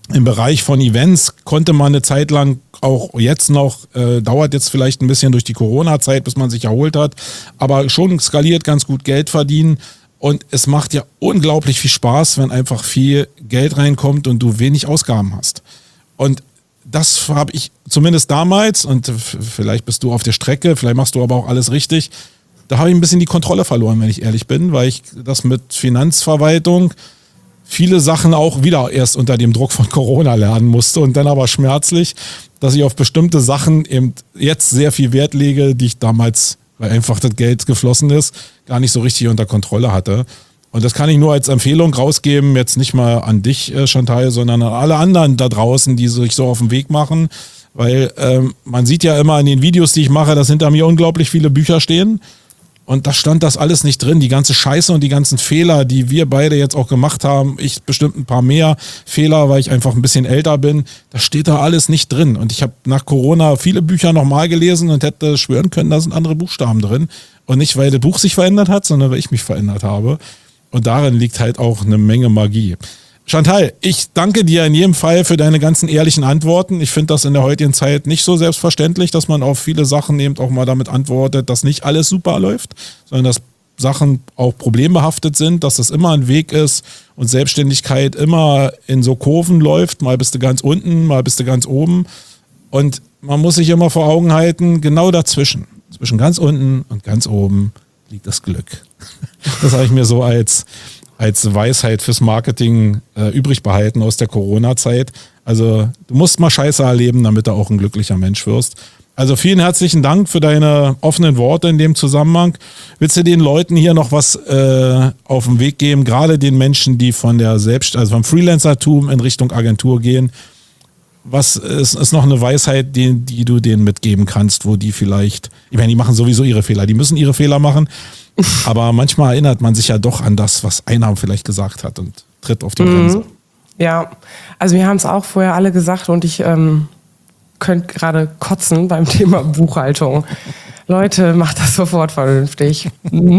Im Bereich von Events konnte man eine Zeit lang, auch jetzt noch, dauert jetzt vielleicht ein bisschen durch die Corona-Zeit, bis man sich erholt hat, aber schon skaliert ganz gut Geld verdienen. Und es macht ja unglaublich viel Spaß, wenn einfach viel Geld reinkommt und du wenig Ausgaben hast. Und das habe ich zumindest damals, und vielleicht bist du auf der Strecke, vielleicht machst du aber auch alles richtig, da habe ich ein bisschen die Kontrolle verloren, wenn ich ehrlich bin, weil ich das mit Finanzverwaltung viele Sachen auch wieder erst unter dem Druck von Corona lernen musste und dann aber schmerzlich, dass ich auf bestimmte Sachen eben jetzt sehr viel Wert lege, die ich damals, weil einfach das Geld geflossen ist, gar nicht so richtig unter Kontrolle hatte. Und das kann ich nur als Empfehlung rausgeben, jetzt nicht mal an dich, Chantal, sondern an alle anderen da draußen, die sich so auf den Weg machen, weil man sieht ja immer in den Videos, die ich mache, dass hinter mir unglaublich viele Bücher stehen. Und da stand das alles nicht drin, die ganze Scheiße und die ganzen Fehler, die wir beide jetzt auch gemacht haben, ich bestimmt ein paar mehr Fehler, weil ich einfach ein bisschen älter bin, das steht da alles nicht drin. Und ich habe nach Corona viele Bücher nochmal gelesen und hätte schwören können, da sind andere Buchstaben drin. Und nicht, weil das Buch sich verändert hat, sondern weil ich mich verändert habe. Und darin liegt halt auch eine Menge Magie. Chantal, ich danke dir in jedem Fall für deine ganzen ehrlichen Antworten. Ich finde das in der heutigen Zeit nicht so selbstverständlich, dass man auf viele Sachen eben auch mal damit antwortet, dass nicht alles super läuft, sondern dass Sachen auch problembehaftet sind, dass das immer ein Weg ist und Selbstständigkeit immer in so Kurven läuft. Mal bist du ganz unten, mal bist du ganz oben. Und man muss sich immer vor Augen halten, genau dazwischen, zwischen ganz unten und ganz oben liegt das Glück. Das habe ich mir so als Weisheit fürs Marketing übrig behalten aus der Corona-Zeit. Also du musst mal Scheiße erleben, damit du auch ein glücklicher Mensch wirst. Also vielen herzlichen Dank für deine offenen Worte in dem Zusammenhang. Willst du den Leuten hier noch was auf den Weg geben, gerade den Menschen, die von der vom Freelancertum in Richtung Agentur gehen? Was ist noch eine Weisheit, die du denen mitgeben kannst, wo die vielleicht, ich meine, die machen sowieso ihre Fehler, die müssen ihre Fehler machen, aber manchmal erinnert man sich ja doch an das, was einer vielleicht gesagt hat und tritt auf die Bremse. Ja, also wir haben es auch vorher alle gesagt und ich könnte gerade kotzen beim Thema Buchhaltung. Leute, macht das sofort vernünftig.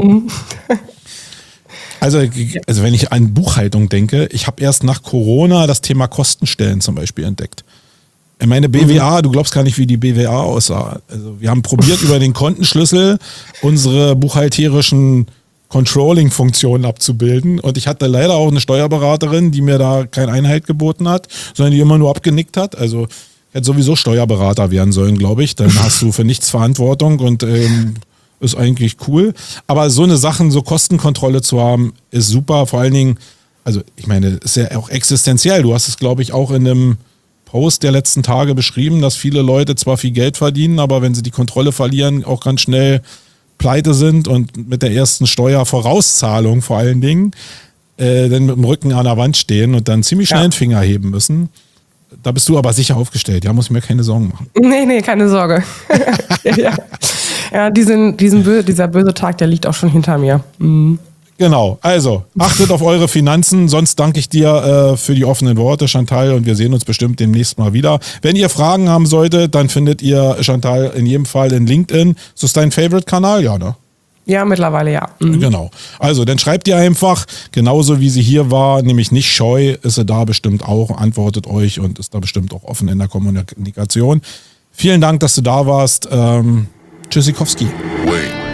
Also wenn ich an Buchhaltung denke, ich habe erst nach Corona das Thema Kostenstellen zum Beispiel entdeckt. Meine BWA, du glaubst gar nicht, wie die BWA aussah. Also wir haben probiert, über den Kontenschlüssel unsere buchhalterischen Controlling-Funktionen abzubilden. Und ich hatte leider auch eine Steuerberaterin, die mir da keinen Einhalt geboten hat, sondern die immer nur abgenickt hat. Also ich hätte sowieso Steuerberater werden sollen, glaube ich. Dann hast du für nichts Verantwortung und ist eigentlich cool. Aber so eine Sachen, so Kostenkontrolle zu haben, ist super. Vor allen Dingen, also ich meine, ist ja auch existenziell. Du hast es, glaube ich, auch in einem Post der letzten Tage beschrieben, dass viele Leute zwar viel Geld verdienen, aber wenn sie die Kontrolle verlieren, auch ganz schnell pleite sind und mit der ersten Steuervorauszahlung vor allen Dingen dann mit dem Rücken an der Wand stehen und dann ziemlich schnell den Finger heben müssen. Da bist du aber sicher aufgestellt. Ja, muss ich mir keine Sorgen machen. Nee, keine Sorge. Ja, dieser böse Tag, der liegt auch schon hinter mir. Mhm. Genau, also achtet auf eure Finanzen, sonst danke ich dir für die offenen Worte, Chantal, und wir sehen uns bestimmt demnächst mal wieder. Wenn ihr Fragen haben solltet, dann findet ihr Chantal in jedem Fall in LinkedIn. Ist das dein Favorite-Kanal? Ja, ne? Ja, mittlerweile ja. Mhm. Genau. Also, dann schreibt ihr einfach, genauso wie sie hier war, nämlich nicht scheu, ist sie da bestimmt auch, antwortet euch und ist da bestimmt auch offen in der Kommunikation. Vielen Dank, dass du da warst. Tschüssikowski. Wait.